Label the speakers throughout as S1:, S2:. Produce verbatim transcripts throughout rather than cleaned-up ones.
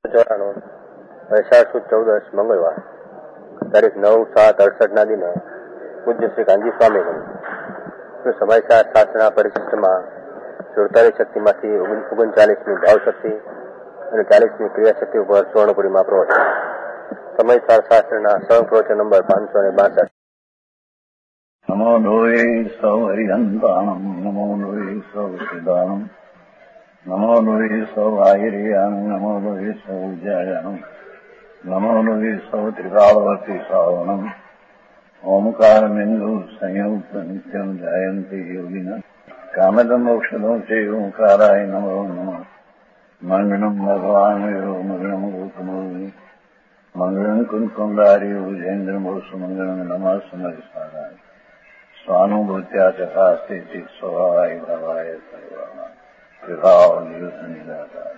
S1: ચોરાણું વૈશાખ સુદ ચૌદસ મંગળવાર તારીખ નવ સાત અડસઠ ના દિને પૂજ્ય શ્રી કાનજી સ્વામી સમાચાર શાસ્ત્રના પરિશિષ્ટમાં સુડતાલીસ શક્તિમાંથી ઓગણચાલીસમી ભાવ શક્તિ અને ચાલીસમી ક્રિયા શક્તિ ઉપર સુવર્ણપુરીમાં પ્રવચન. સમાચાર શાસ્ત્રના સહ પ્રવચન નંબર પાંચસો ને બાસઠ.
S2: નમો લોહે સૌ હરિહંતાણમ નમો લોહે સૌ સિદ્ધાણમ નમો લોહે સૌ આહિર્યાણમ નમો લોહે સૌ જયાણમ નમો લોહે સૌ ત્રિકાળવતી શ્રાવણમ ઓમકાર બિંદુ સંયુક્ત નિત્યમ જાયંતિ યોગિના કામદમ મોક્ષદો છે ઓંકારાય નમો નમઃ. મંગળમ ભગવાન વિરો મંગળમ ગોતમોહિ મંગળમ કુંકુંડારી ભુજેન્દ્ર મોક્ષ મંગળમ નમઃ સમરિસારાય સ્વાનુભૂત્યા તથા સ્થિતિ સ્વભાવાય ભાવાય સર્વાના વિભાવ નિયુત નિરાકાર.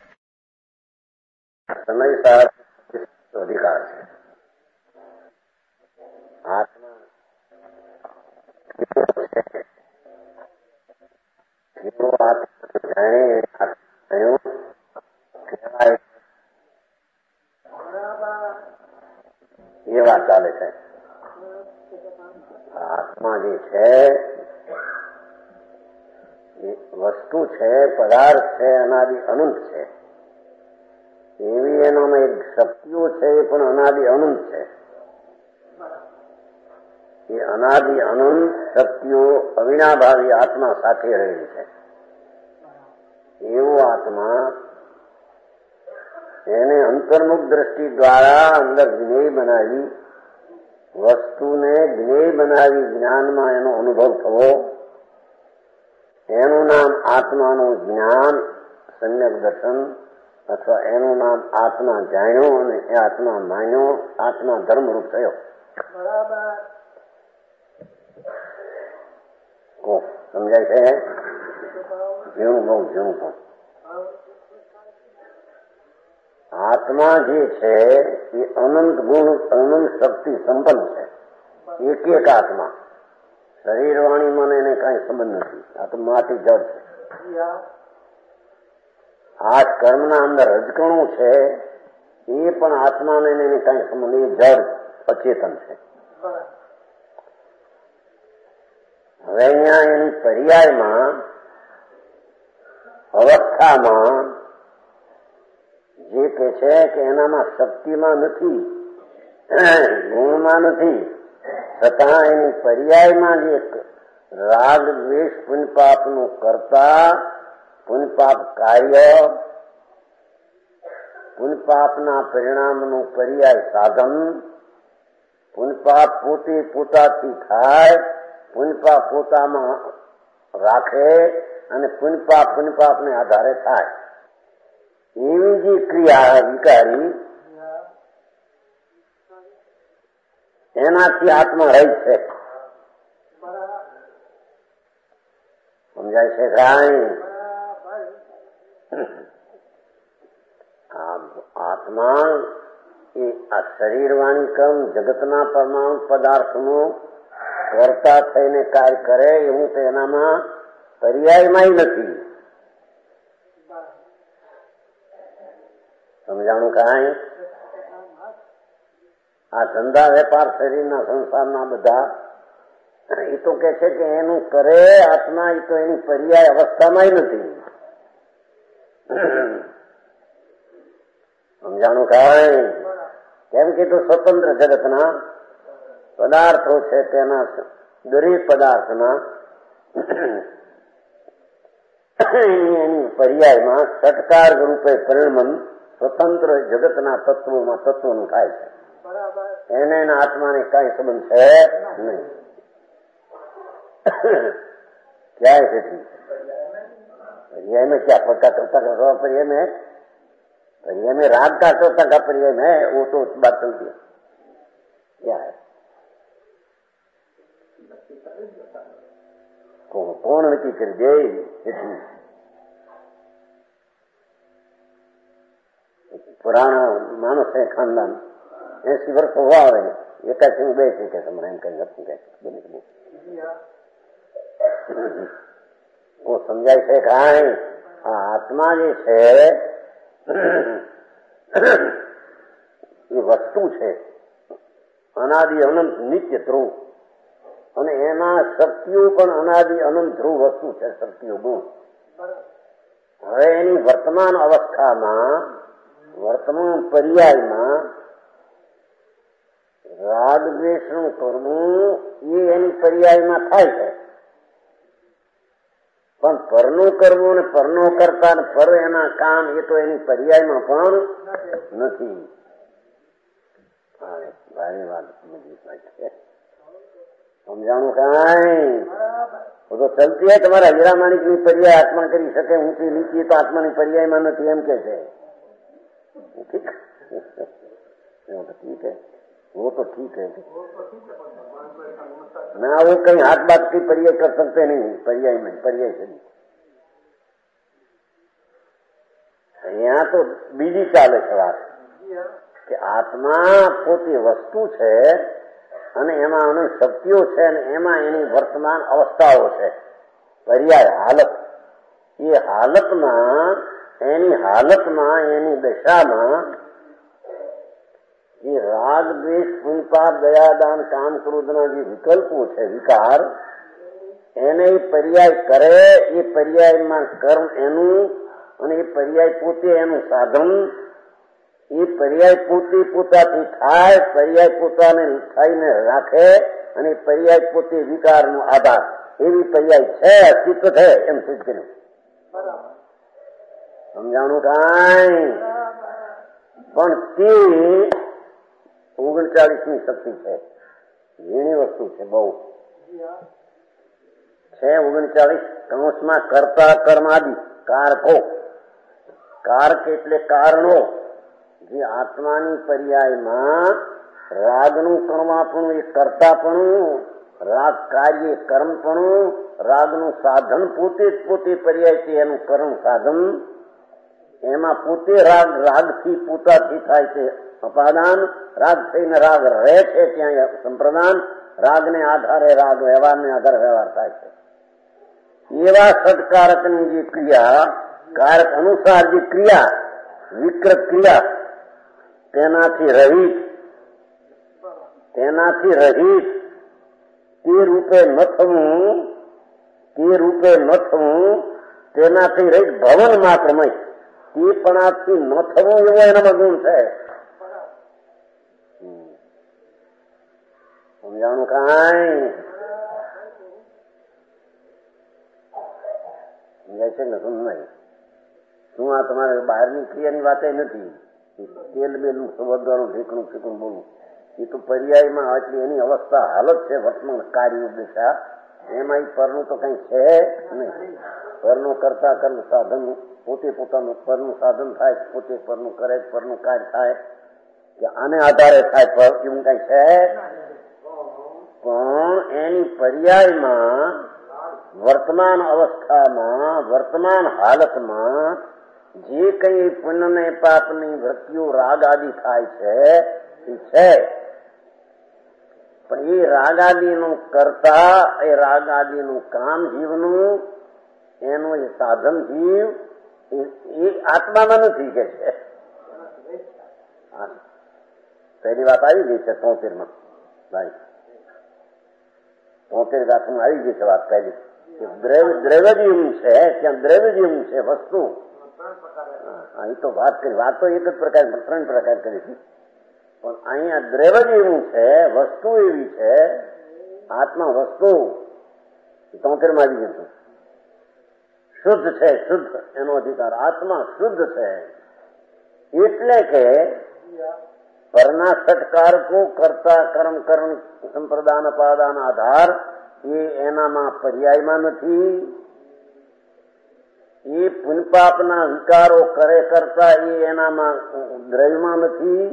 S1: સમયસાર અધિકાર છે. આત્મા એ વાત ચાલે છે. આત્મા જે છે એ વસ્તુ છે, પદાર્થ છે, અનાદિ અનંત છે. એવી એનામાં એક શક્તિઓ છે એ પણ અનાદિ અનંત છે. એ અનાદિ અનંત શક્તિઓ અવિનાભાવી આત્મા સાથે રહેલી છે. એવો આત્મા એને અંતર્મુખ દ્રષ્ટિ દ્વારા અંદર જ્ઞેય બનાવી, વસ્તુને જ્ઞેય બનાવી જ્ઞાનમાં એનો અનુભવ થવો, એનું નામ આત્માનું જ્ઞાન, સમ્યક દર્શન, અથવા એનું નામ આત્મા જાણ્યો અને એ આત્મા માન્યો, આત્મા ધર્મરૂપ થયો. બરાબર સમજાય છે? ઝીણું બહુ ઝીણું પણ આત્મા જે છે એ અનંત ગુણ અનંત શક્તિ સંપન્ન છે. એક એક આત્મા, શરીર વાણી મને એને કઈ સંબંધ નથી. આ તો માટી જડ છે. આ કર્મના અંદર રજકણું છે એ પણ આત્માને એને કઈ સંબંધ, એ જડ અચેતન છે. હવે અહીંયા એની પર્યાયમાં અવસ્થામાં જે કે છે કે એનામાં શક્તિમાં નથી, ગુણમાં નથી, છતાં એની પર્યાયમાં જે રાગ દ્વેષ પુણ્યપાપનું કરતા, પુણ્યપાપ કાર્ય, પુણ્યપાપના પરિણામનું પર્યાય સાધન, પુણ્યપાપ પોતે પોતાથી થાય, પુણ્યપાપ પોતામાં રાખે અને પુણ્યપાપ પુણ્યપાપને આધારે થાય, એવી જે ક્રિયા વિકારી એનાથી આત્મા રહી છે. સમજાય છે? કાંઈ આત્મા એ આ શરીરવાણી કર્મ જગતના પરમાણુ પદાર્થનું કરતા થઈને કાર્ય કરે એવું તો એનામાં પર્યાયમાં નથી. સમજાણું? કાંઈ આ ધંધા વેપાર શરીરના સંસારના બધા એ તો કે છે કે એનું કરે આત્મા, એ તો એની પર્યાય અવસ્થામાં નથી. સમજાણું? કાંઈ કેમ કે તો સ્વતંત્ર જગતના પદાર્થો છે, તેના દરેક પદાર્થના એની પર્યાયમાં સટકાર રૂપે પરિણમન સ્વતંત્ર જગતના તત્વોમાં તત્વોનું થાય છે. એને એના આત્માને કઈ સંબંધ છે નહીં. ક્યાંય તેથી पर्याय में क्या पक्का चौथा का पर्याय में पर्याय में राग का चौथा का पर्याय में वो तो बात चलती है. क्या है? કોણ નક્કી કરી દે? પુરાણા માણસ છે, ખાનદાન એસી વર્ષ હોવા આવે, એકાસી બે છે કે તમારે એમ કઈ નક્કી કહે સમજાય છે? કાંઈ આ આત્મા જે છે
S3: એ વસ્તુ છે, અનાદિ અનંત નિત્ય ધ્રુવ, અને એના શક્તિઓ પણ અનાદિ અનંત ધ્રુવ વસ્તુ છે, શક્તિઓ ગુણ. હવે એની વર્તમાન અવસ્થામાં, વર્તમાન પર્યાયમાં રાગ દ્વેષનું કરવું એ એની પર્યાયમાં થાય છે, પણ પરનું કરવું ને પરનો કરતા ને પર એના કામ એ તો એની પર્યાયમાં પણ નથી. ભારી વાત સમજાણું કાંઈ તો ચલતી હોય. તમારા હીરા માણિક ની પર્યાય આત્મા કરી શકે, ઊંચી નીચી તો આત્માની પર્યાયમાં નથી એમ કે છે. ઠીક ઠીક હે, वो तो ठीक है ना, वो कहीं हाथ बात की पर्याय कर सकते नहीं, पर्याय में पर्याय से यहाँ तो बीजी चाले છે વાત કે આત્મા પોતે વસ્તુ છે અને એમાં અનંત શક્તિઓ છે અને એમાં એની વર્તમાન અવસ્થાઓ છે, પર્યાય હાલત. એ હાલતમાં એની હાલતમાં એની દશામાં જે રાગ દ્વેષ પુણ્યપાપ દયાદાન કામ ક્રોધના જે વિકલ્પો છે, વિકાર, એને પર્યાય કરે. એ પર્યાયમાં કર્મ એનું અને એ પર્યાય પોતે એનું સાધન. એ પર્યાય પોતે પોતાથી થાય, પર્યાય પોતાને થઈને રાખે અને પર્યાય પોતે વિકારનો આધાર. એવી પર્યાય છે, અસ્તિત્વ છે એમ સિદ્ધ કર્યું. સમજાણું કાંઈ? પણ તે ઓગણચાળીસ ની શક્તિ છે, ઝીણી વસ્તુ છે, બહુ છે. ઓગણચાળીસ કંસમાં કરતા કર્માદિ કારકો, કારક એટલે કારણો, જે આત્માની પર્યાયમાં રાગનું કર્માપણું એ કરતાપણું, રાગ કાર્ય કર્મપણું, રાગનું સાધન પોતે જ પોતે પર્યાય છે એનું કર્મ સાધન. એમાં પોતે રાગ રાગથી પોતાથી થાય છે અપાદાન, રાગ થઈને રાગ રહે છે ત્યાં સંપ્રદાન, રાગને આધારે રાગ વ્યવહારને આધારે વ્યવહાર થાય છે. એવા સદકારકની જે ક્રિયા, કારક અનુસાર જે ક્રિયા, વિકૃત ક્રિયા, તેનાથી રહિત, તેનાથી રહિત તે રૂપે ન થવું, તે રૂપે ન થવું, તેનાથી રહિત ભવન માત્રમય, તે પણાથી ન થવું એવો એનામાં ગુણ છે. સમજાણું કાંઈ? સમજાય છે ને? સમજાય શું? આ તમારે બહારની ક્રિયાની વાત નથી. તેલ બેલું સમજવાનું, ઢીકણું ફીકણું બોલવું, એ તો પર્યાયમાં એટલી એની અવસ્થા હાલત છે, વર્તમાન કાર્ય દિશા. એમાં એ પરનું તો કઈ છે નહીં. પરનું કરતા કર્મ સાધન પોતે પોતાનું પરનું સાધન થાય, પોતે પરનું કરે, પરનું કાર્ય થાય કે આને આધારે થાય પર, એવું કઈ છે. પણ એની પર્યાયમાં વર્તમાન અવસ્થામાં, વર્તમાન હાલતમાં જે કઈ પુણ્ય ને પાપની વૃત્તિઓ રાગ આદિ થાય છે એ છે. પણ એ રાગ આદિનું કરતા, એ રાગ આદિનું કામ જીવનું, એનું એ સાધન જીવ એ આત્મામાં નથી કે છે. પહેલી વાત આવી ગઈ છે તોતેર માં, ભાઈ તોતેર દાખમાં આવી ગઈ છે વાત પહેલી. દ્રવ્યજીવ છે, ત્યાં દ્રવ્યજીવ છે વસ્તુ. અહીં તો વાત કરી, વાત તો એક જ પ્રકાર, ત્રણ પ્રકાર કરી છે, પણ અહીંયા દ્રવ્યજીવ છે, વસ્તુ એવી છે, આત્મા વસ્તુ તોતેર માં આવી ગયું. શુદ્ધ છે, શુદ્ધ એનો અધિકાર, આત્મા શુદ્ધ છે. એટલે કે પરના સટકારકો કરતા કર્મ કર્મ સંપ્રદાન અપાદાન આધાર એ એનામાં પર્યાયમાં નથી. એ પુણ્યપાપના વિકારો કરે કરતા એ એનામાં દ્રવ્યમાં નથી.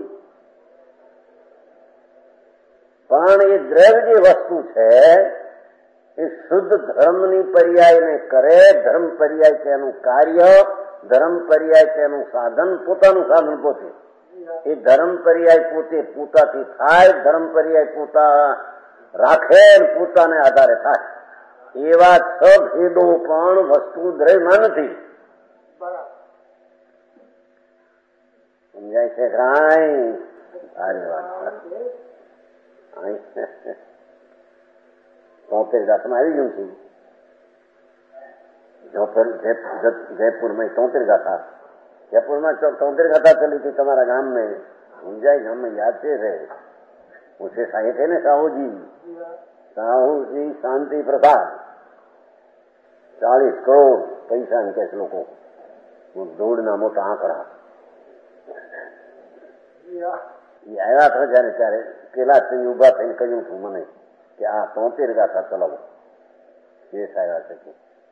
S3: પણ એ દ્રવ્ય જે વસ્તુ છે એ શુદ્ધ ધર્મની પર્યાયને કરે. ધર્મ પર્યાય તેનું કાર્ય, ધર્મ પર્યાય તેનું સાધન, પોતાનું સાધન પોતે. એ ધર્મ પર્યાય પોતે પોતાથી થાય, ધર્મ પર્યાય પોતા રાખે, પોતાને આધારે થાય. એવા છ ભેદો પણ વસ્તુ દ્રવ્યમાં નથી. સમજાય છે કાંઈ સારી વાત. તોતેર જાતમાં આવી ગયું છે. જયપુરમાં તોતેર ગાથા જયપુરમાં તોતેર ગાથા ચલી હતી તમારા ગામ में સમજાય ગામ में याद છે रे उसे साहित्य है ना साहू जी साहू जी शांति प्रसाद चालीस करोड़ પૈસા ને કેસ લોકો દોડના મોટા આંકડા એ આવ્યા હતા જયારે ત્યારે કેલા સિંહ ઉભા થઈને કહ્યું હતું મને કે આ તોતેર ગાથા ચલાવો. કેસ આવ્યા છે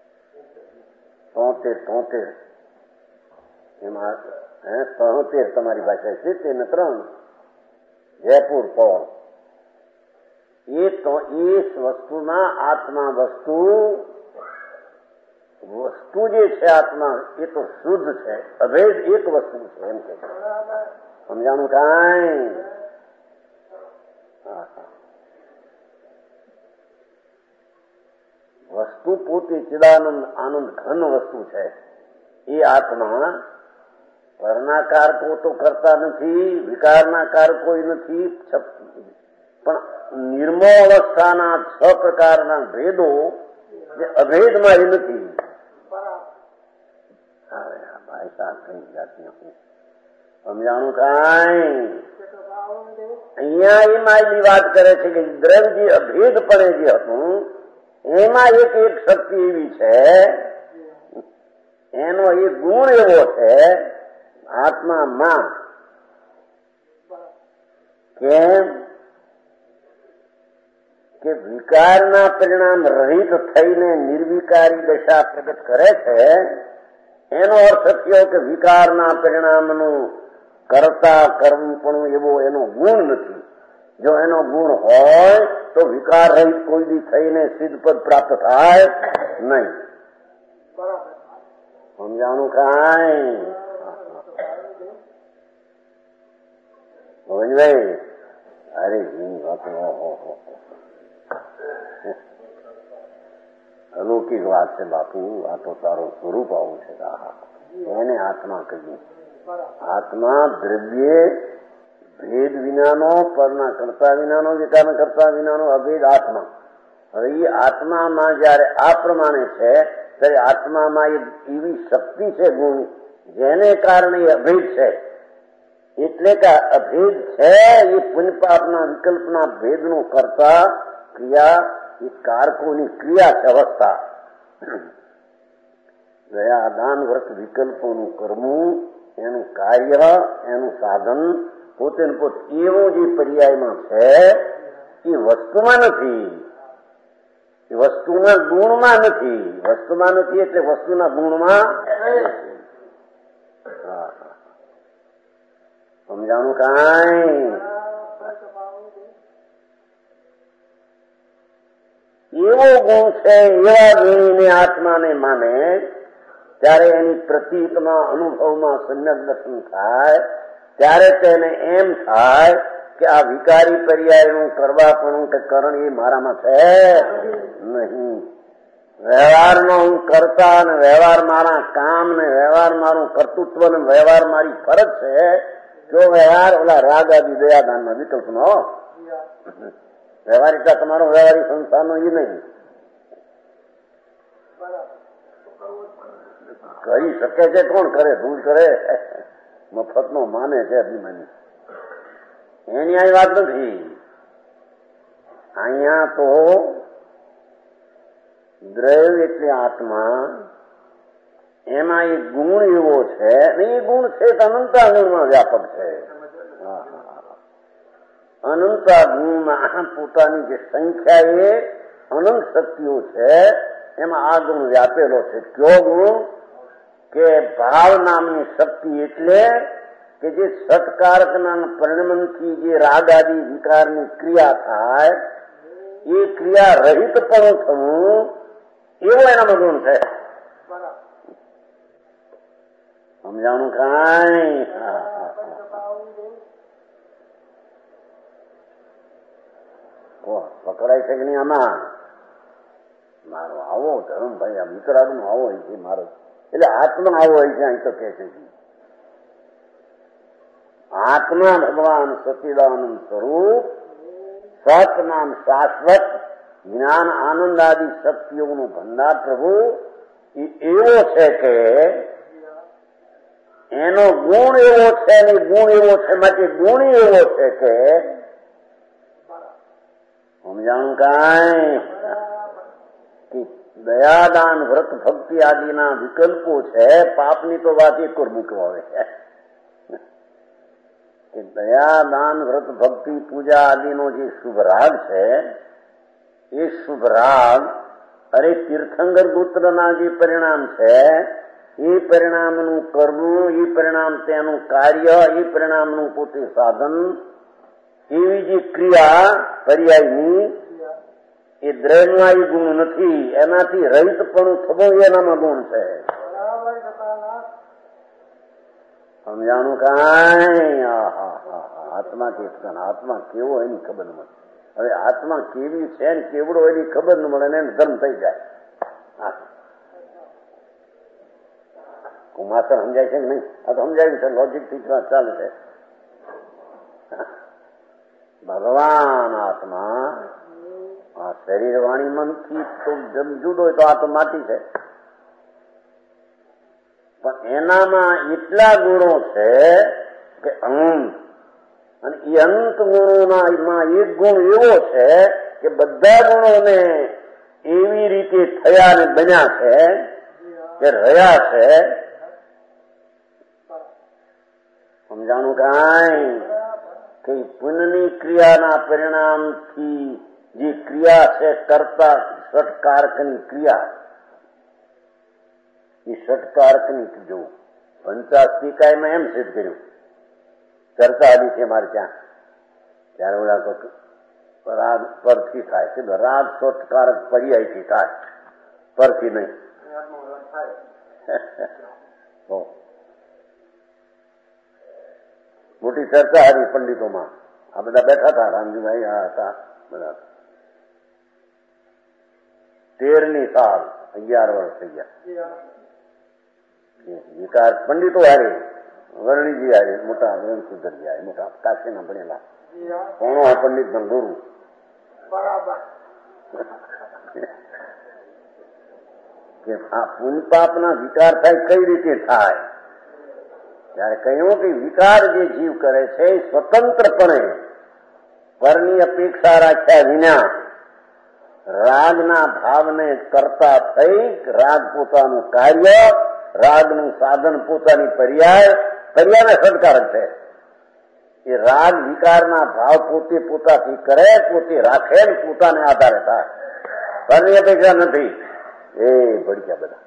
S3: તોતેર તોતેર એમાં હે તોતેર તમારી ભાષા સિત્તેર ને ત્રણ જયપુર પોળ એ તો એ વસ્તુના આત્મા વસ્તુ વસ્તુ જે છે આત્મા એ તો શુદ્ધ છે, અભેદ એક વસ્તુ છે એમ કે સમજાણું કાંઈ. વસ્તુ પોતે ચિદાનંદ આનંદ ઘન વસ્તુ છે. એ આત્મા પરના કારકો તો કરતા નથી, વિકારના કારકો નથી, પણ નિર્મળ અવસ્થાના છ પ્રકારના ભેદો જે અભેદમાં એ નથી. સમજાણું કાંઈ. અહીંયા એ માયની વાત કરે છે કે દ્રવ્ય જે અભેદપણે જે હતું એમાં એક એક શક્તિ એવી છે, એનો એક ગુણ એવો છે આત્મામાં કેમ કે વિકારના પરિણામ રહિત થઈને નિર્વિકારી દશા પ્રગટ કરે છે. એનો અર્થ થયો કે વિકારના પરિણામનું કરતા કર્મ પણ એવો એનો ગુણ નથી. જો એનો ગુણ હોય તો વિકાર રહિત કોઈ દી થઈને સિદ્ધપદ પ્રાપ્ત થાય નહીં. સમજાણું કાંઈ. ભાઈ અરે અલૌકિક વાત છે બાપુ. આ તો તારું સ્વરૂપ આવું છે. એને આત્મા કહ્યું. આત્મા દ્રવ્ય ભેદ વિનાનો, પરના કરતા વિનાનો, વિકારના કરતા વિનાનો અભેદ આત્મા. હવે એ આત્મામાં જયારે આ પ્રમાણે છે ત્યારે આત્મામાં એવી શક્તિ છે ગુણ જેને કારણે એ અભેદ છે. એટલે કે અભેદ છે એ પુણ્યપાપના વિકલ્પના ભેદનું કરતા ક્રિયા એ કારકોની ક્રિયા છે અવસ્થા. ગયા દાન વ્રત વિકલ્પોનું કરવું એનું કાર્ય એનું સાધન પોતે પોતે એવો જે પર્યાયમાં છે એ વસ્તુમાં નથી, એ વસ્તુના ગુણમાં નથી. વસ્તુમાં નથી એટલે વસ્તુના ગુણમાં સમજાણું કાંઈ. એવો ગુણ છે એવા ગુણીને આત્માને માને ત્યારે એની પ્રતીતમાં અનુભવમાં સમ્યક દર્શન થાય ત્યારે તેને એમ થાય કે આ વિકારી પર્યાયનું કરવાપણું કે કરણ એ મારામાં છે નહીં. વ્યવહારનો હું કરતા ને વ્યવહાર મારા કામ ને વ્યવહાર મારું કર્તૃત્વ ને વ્યવહાર મારી ફરજ છે. જો વ્યવહાર ઓલા રાગ આદિ દયાદાનના વિકલ્પનો વ્યવહારિકતા તમારો વ્યવહારિક સંસ્થાનો એ નહીં કરી શકે છે. કોણ કરે? ભૂલ કરે મફતનો માને છે અભિમાની. એની આ વાત નથી. અહીંયા તો દ્રવ્ય એટલે આત્મા, એમાં એક ગુણ એવો છે ને એ ગુણ છે અનંતા ગુણમાં વ્યાપક છે. અનંતા ગુણમાં પોતાની જે સંખ્યા એ અનંત શક્તિઓ છે એમાં આ ગુણ વ્યાપેલો છે. કયો ગુણ? કે ભાવ નામની શક્તિ એટલે કે જે સત્કારકના પરિણમનથી જે રાગ આદિ વિકારની ક્રિયા થાય એ ક્રિયા રહિત પણ થવું એવો એનામાં ગુણ છે. સમજાણું કાંઈ. પકડાય છે કે નહીં આમાં? મારો આવો ધર્મભાઈ આ વિતરાગનો આવો હોય છે મારો, એટલે આત્મા આવો હોય છે અહીં તો કે છે. આત્મા ભગવાન સચ્ચિદાનંદ સ્વરૂપ, સત નામ શાશ્વત, જ્ઞાન આનંદ આદિ શક્તિઓનો ભંડાર પ્રભુ એ એવો છે કે એનો ગુણ એવો છે ને ગુણ એવો છે માટે ગુણ એવો છે કે સમજાણું કાંઈ કે દયાદાન વ્રત ભક્તિ આદિના વિકલ્પો છે. પાપની તો વાત એક વાર મૂકવા આવે કે દયાદાન વ્રત ભક્તિ પૂજા આદિનો જે શુભ રાગ છે એ શુભ રાગ અરે તીર્થંકર ગોત્રના જે પરિણામ છે એ પરિણામનું કરવું, એ પરિણામ તેનું કાર્ય, એ પરિણામનું પોતે સાધન, એવી જે ક્રિયા પર્યાયની એ દ્રવ્યમાં ગુણ નથી. એનાથી રહિત પણ થવું એનામાં ગુણ છે. સમજાણું કાંઈ? આત્મા કે આત્મા કેવો એની ખબર ન મળે. હવે આત્મા કેવી છે ને કેવડો એની ખબર ન મળે ને ધર્મ થઈ જાય. માસ્ટર સમજાય છે કે નહીં? આ તો સમજાયું છે, લોજિક થી ચાલે છે. ભગવાન આત્મા આ શરીર વાણી મનથી તો જુદો હોય તો આ તો માટી છે, પણ એનામાં એટલા ગુણો છે કે અંત, અને એ અંત ગુણોના એક ગુણ એવો છે કે બધા ગુણોને એવી રીતે થયા ને બન્યા છે કે રહ્યા છે. સમજાણું કાંઈ? કે પુણ્યની ક્રિયાના પરિણામથી જે ક્રિયા છે કરતા ષટકારકની ક્રિયા, એ ષટકારકની જો પંચાસ્તિકાયમાં એમ સિદ્ધ કર્યું, ચર્ચા આદિ છે મારે ત્યાં, ત્યારે ઓલા તો રાગ પરથી થાય છે. રાગ ષટકારક પર્યાયથી થાય, પરથી નહીં. મોટી ચર્ચા હતી પંડિતોમાં. આ બધા બેઠા હતા, રામજીભાઈ આ હતા બધા. તેરની સાલ અગિયાર વર્ષ થઈ ગયા. વિકાર પંડિતો હારે, વર્ણીજી હારે, મોટા સુધરજી હારે, મોટા કાશીના ભણેલા કોણો આ પંડિત ના ગુરુ. કે આ પુણ્ય પાપના વિકાર થાય કઈ રીતે થાય? ત્યારે કહ્યું કે વિકાર જે જીવ કરે છે એ સ્વતંત્રપણે પરની અપેક્ષા રાખ્યા વિના રાગના ભાવને કરતા થઈ, રાગ પોતાનું કાર્ય, રાગનું સાધન પોતાની પર્યાય, પર્યાયને સદકારક છે. એ રાગ વિકારના ભાવ પોતે પોતાથી કરે, પોતે રાખે ને પોતાને આધારે થાય. પરની અપેક્ષા નથી. એ ભડક્યા બધા.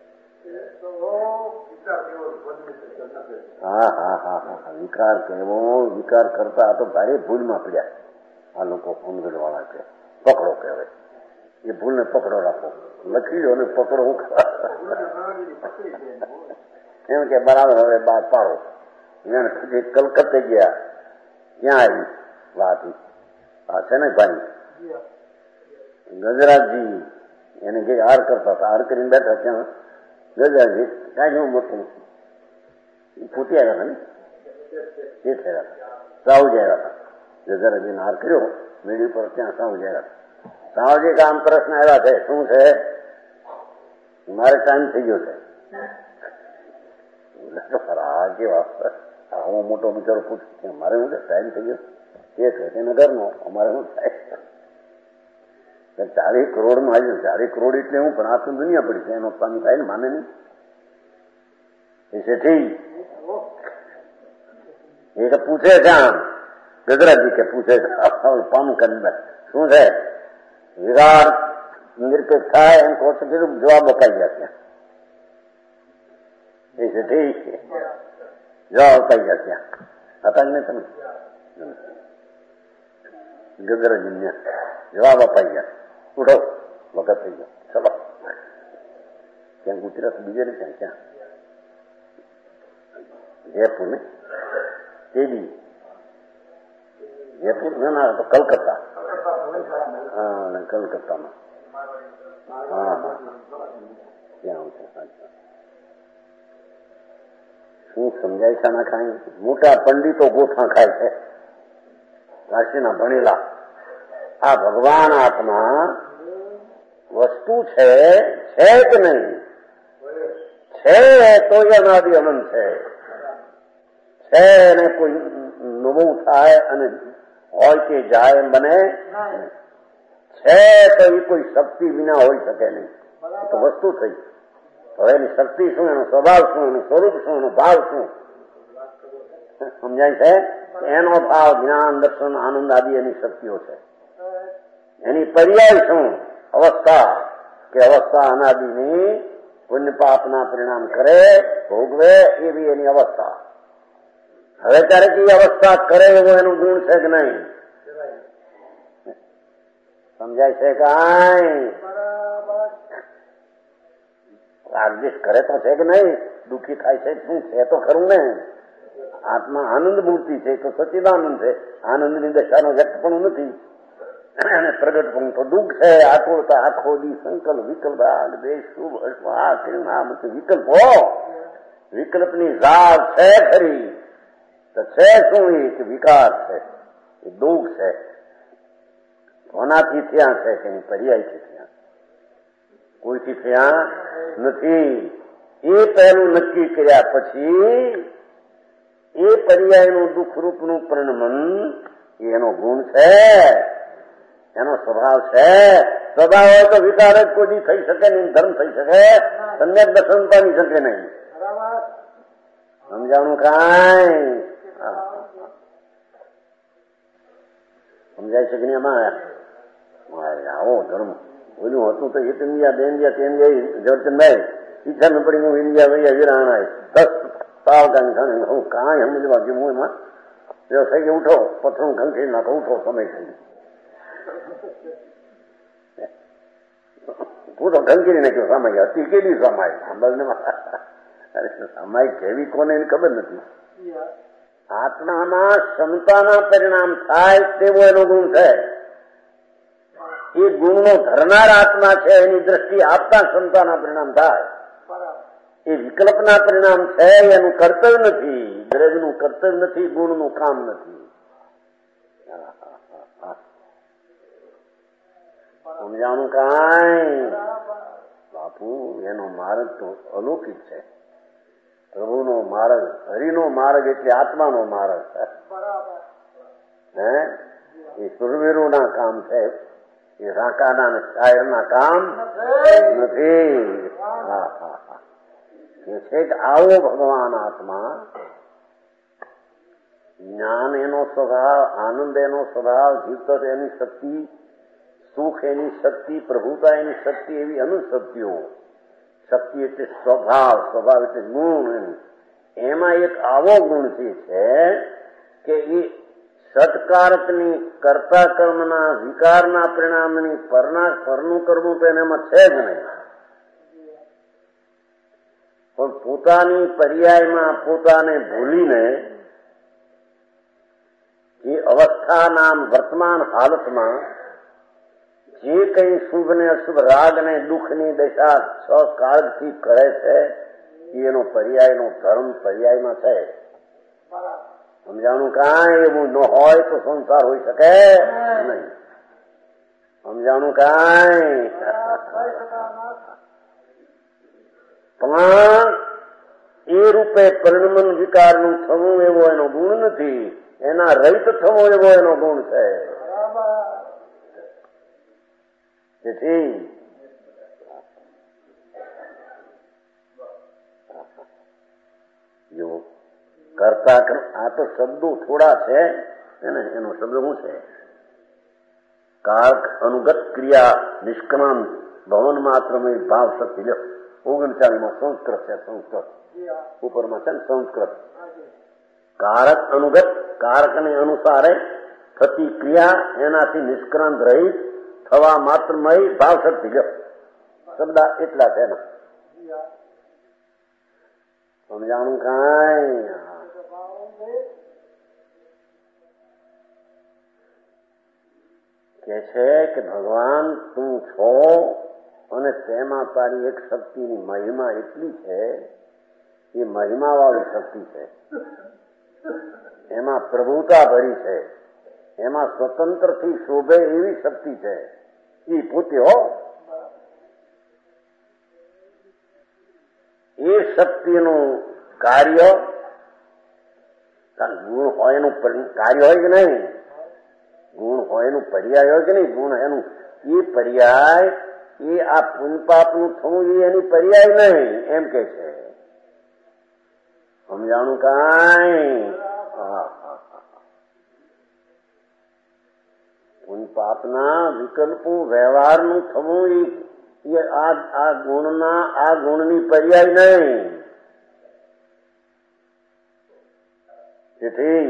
S3: હા હા હા હા વિકાર કહેવો, વિકાર કરતા આ તો ભારે ભૂલમાં પડ્યા આ લોકો. સમજણ વાળા છે, પકડો કહેવાય. એ ભૂલને પકડો રાખો, લખી લો ને પકડો. એમ કે બરાબર હવે બાદ પાડો. કલકત્તે ગયા, ક્યાં આવી વાત? આ છે ને ભાઈ ગજરાજી, એને જે હાર કરતા હતા, હાર કરીને બેઠા ત્યાં ગજરાજી કાંઈ હું મોટું ફૂટી આવ્યા હતા ને એ થયા હતા. સાહુજી આવ્યા હતા, ગજરાજીને હાર કર્યો મેળી પર, ત્યાં સાહુજી આવ્યા હતા. સાહુજી કામ પ્રશ્ન આવ્યા છે, શું છે? મારે ટાઈમ થઈ ગયો છે. આ કેવા હું મોટો બિચારો પૂછું, મારે શું છે? ટાઈમ થઈ ગયો એ છે તેને ઘરનો, અમારે શું થાય? ચાલીસ કરોડ માં આવ્યું. ચાલીસ કરોડ એટલે હું પણ આખું દુનિયા પડી છે, એનો કામ થાય ને માને નહીં. એ છે ઠીક. એ તો પૂછે છે આમ ગજરાજી કે પૂછે છે પામ કરી શું છે? વિરાટ નિરપેક્ષ થાય એમ કહો છો, કીધું જવાબ અપાઈ ગયા ત્યાં. એ છે ઠીક, જવાબ અપાઈ ગયા ત્યાં હતા જ નહીં તમે. ગજરાજી જવાબ અપાઈ ગયા. ઉઠો, વખત થઈ ગયો, ચલો. ક્યાં ગુજરાત બીજે ને ક્યાં ક્યાં જયપુર ને તેડી, જયપુર ના તો કલકત્તા. હા કલકત્તામાં. હા હા ત્યાં આવશે. શું સમજાય છે ના ખાય? મોટા પંડિતો ગોઠા ખાય છે, કાશીના ભણેલા. આ ભગવાન આત્મા વસ્તુ છે છે કે નહીં? છે તો એ અનાદિ અનંત છે. છે ને કોઈ નવું થાય અને હોય કે જાય એમ બને? છે તો એ કોઈ શક્તિ વિના હોઈ શકે નહીં. એ તો વસ્તુ થઈ. હવે એની શક્તિ શું, એનો સ્વભાવ શું, એનું સ્વરૂપ શું, એનો ભાવ શું સમજાય છે? એનો ભાવ જ્ઞાન, દર્શન, આનંદ આદિ એની શક્તિઓ છે. એની પર્યાય શું? અવસ્થા, કે અવસ્થા અનાદિની પુણ્ય પાપના પરિણામ કરે, ભોગવે, એવી એની અવસ્થા. હવે ત્યારે કે અવસ્થા કરે એવો એનું ગુણ છે કે નહીં? સમજાય છે? કાંઈ રાગદેશ કરે તો છે કે નહીં? દુઃખી થાય છે શું છે તો ખરું ને? આત્મા આનંદ મૂર્તિ છે તો સચિદાનંદ છે. આનંદની દશાનો વ્યક્ત પણ નથી અને પ્રગટ પણ તો દુઃખ છે. આતુરતા, આખો દી સંકલ્પ, વિકલ્પ, રાગ, દેશ, શુભ, અશ્વ, વિકલ્પો, વિકલ્પની ઝાડ છે ખરી તો છે શું? એ કે વિકાર છે, એ દુઃખ છે. કોનાથી થયા છે? તેની પર્યાયથી થયા, કોઈથી થયા નથી. એ પહેલું નક્કી કર્યા પછી એ પર્યાયનું દુઃખરૂપનું પરિણમન એનો ગુણ છે, એનો સ્વભાવ છે. સ્વભાવ હોય તો વિકાર જ કોઈ થઈ શકે નહીં, ધર્મ થઈ શકે, સમ્યક દર્શન પામી શકે નહીં. સમજાણું કાંઈ? સમજાય છે કે નહીં? આમાં આવો ધર્મ ઓલું હતું તો એક ઇન્ડિયા, બે ઇન્ડિયા, તેન જવરચંદભાઈ ઈચ્છા ન પડી હું ઇન્ડિયા વૈયા વિરાણા દસ તાવ કાંઈ હું કાંઈ સમજવા કે હું એમાં વ્યવસાય કે ઉઠો પથરું ખંખી નાખો, ઉઠો સમય થઈ હું તો ખંખીરી નાખ્યો સમય. હતી કેવી સમય અરે સમય કેવી કોને એની ખબર નથી. આત્મામાં ક્ષમતાના પરિણામ થાય તેવો એનો ગુણ છે. એ ગુણનો ધરનાર આત્મા છે, એની દ્રષ્ટિ આપતા ક્ષમતાના પરિણામ થાય. એ વિકલ્પના પરિણામ છે, એનું કર્તવ્ય નથી. દ્રવ્યનું કર્તવ્ય નથી, ગુણનું કામ નથી. સમજાણું કાંઈ? બાપુ એનો માર્ગ તો અલૌકિક છે. પ્રભુનો માર્ગ, હરિનો માર્ગ એટલે આત્માનો માર્ગ હે એ સુરવીરોના કામ છે, એ રાકાના અને શાયરના કામ નથી. હા હા હા એ છે કે આવો ભગવાન આત્મા, જ્ઞાન એનો સ્વભાવ, આનંદ એનો સ્વભાવ, જીવતર એની શક્તિ, સુખ એની શક્તિ, પ્રભુતા એની શક્તિ, એવી અનુશક્તિઓ. શક્તિ એટલે સ્વભાવ, સ્વભાવ એટલે ગુણ. એમાં એક આવો ગુણ છે કે એ સત્કારકની, કર્તા કર્મના, વિકારના પરિણામની પરના પરનું કરવું તો એનામાં છે જ નહીં. પણ પોતાની પર્યાયમાં પોતાને ભૂલીને જે અવસ્થા નામ વર્તમાન હાલતમાં જે કઈ શુભ ને અશુભ, રાગ ને દુઃખ ની દશા છ કાળથી કરે છે એનો પર્યાયનો ધર્મ પર્યાયમાં છે. સમજાણું કાંઈ? એવું ન હોય તો સંસાર હોઈ શકે નહીં. સમજાણું કાંઈ? પણ એ રૂપે પરિણમન વિકારનું થવું એવો એનો ગુણ નથી, એના રહિત થવો એવો એનો ગુણ છે. તેથી જો કરતા આ તો શબ્દો થોડા છે એને એનો શબ્દ શું છે? કારક અનુગત ક્રિયા નિષ્ક્રાંત ભવન માત્ર ભાવ શક્તિ. લો ઓગણચાળીમાં સંસ્કૃત છે, સંસ્કૃત ઉપરમાં છે ને સંસ્કૃત. કારક અનુગત, કારકને અનુસારે થતી ક્રિયા, એનાથી નિષ્ક્રાંત રહી થવા માત્રમય ભાવ શક્તિ. લો શબ્દ એટલા છે ને. સમજાણું કાંઈ? કે છે કે ભગવાન તું છો અને તેમાં તારી એક શક્તિની મહિમા એટલી છે એ મહિમાવાળી શક્તિ છે, એમાં પ્રભુતા ભરી છે, એમાં સ્વતંત્રથી શોભે એવી શક્તિ છે. એ પોતે હો, એ શક્તિનું કાર્ય, ગુણ હોય એનું કાર્ય હોય કે નહીં, ગુણ હોય એનું પર્યાય હોય કે નહીં, ગુણ એનું એ પર્યાય, એ આ પુણ્યપાપનું થવું એ એની પર્યાય નહીં એમ કે છે. સમજાણું કાંઈ? પુણ્યપાપના વિકલ્પો વ્યવહારનું થવું એ આ ગુણના આ ગુણની પર્યાય નહીં. તેથી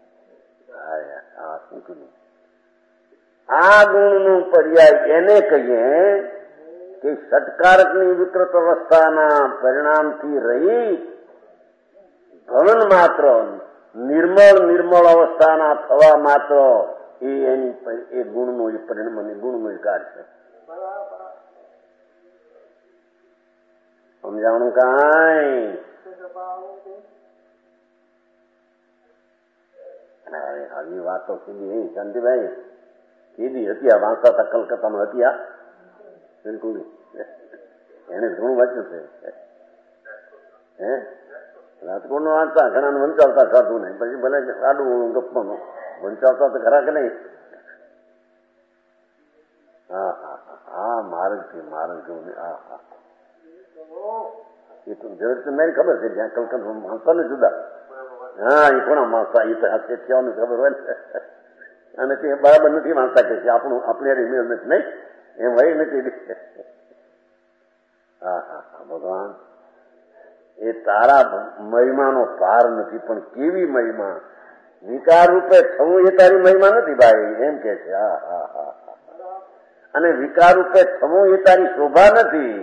S3: આ ગુણનું પર્યાય એને કહીએ કે ષટકારકની વિકૃત અવસ્થાના પરિણામથી રહી ભવન માત્ર નિર્મળ નિર્મળ અવસ્થાના થવા માત્ર એ એની એ ગુણનો એ પરિણામ અને ગુણનો વિકાર છે. સમજાણું કાંઈ? આવી વાતો કીધી શાંતિભાઈ કીધી હતી. આ વાંચતા હતા કલકત્તામાં હતી. આ બિલકુલ એને ઘણું વાંચ્યું છે. હે રાજકોટ નો વાંચતા ઘણા વંચાવતા સાધું નહીં, પછી ભલે આડું ગપ્પાનું વંચાવતા તો ખરા કે નહીં? હા હા હા માર્ગ છે, માર્ગ જોવું. હા હા એ તો જરૂર નહીં ખબર છે. જ્યાં કલકત્તા વાંચતા ને જુદા. હા એ કોના વાંચતા એ તો હાથે થયાની ખબર હોય ને. અને તે બરાબર નથી વાંચતા કે આપણું આપણે મેળ નથી નહીં એમ હોય નથી. હા હા હા ભગવાન એ તારા મહિમાનો પાર નથી, પણ કેવી મહિમા! વિકાર રૂપે થવું એ તારી મહિમા નથી ભાઈ એમ કે છે. હા હા હા અને વિકાર રૂપે થવું એ તારી શોભા નથી,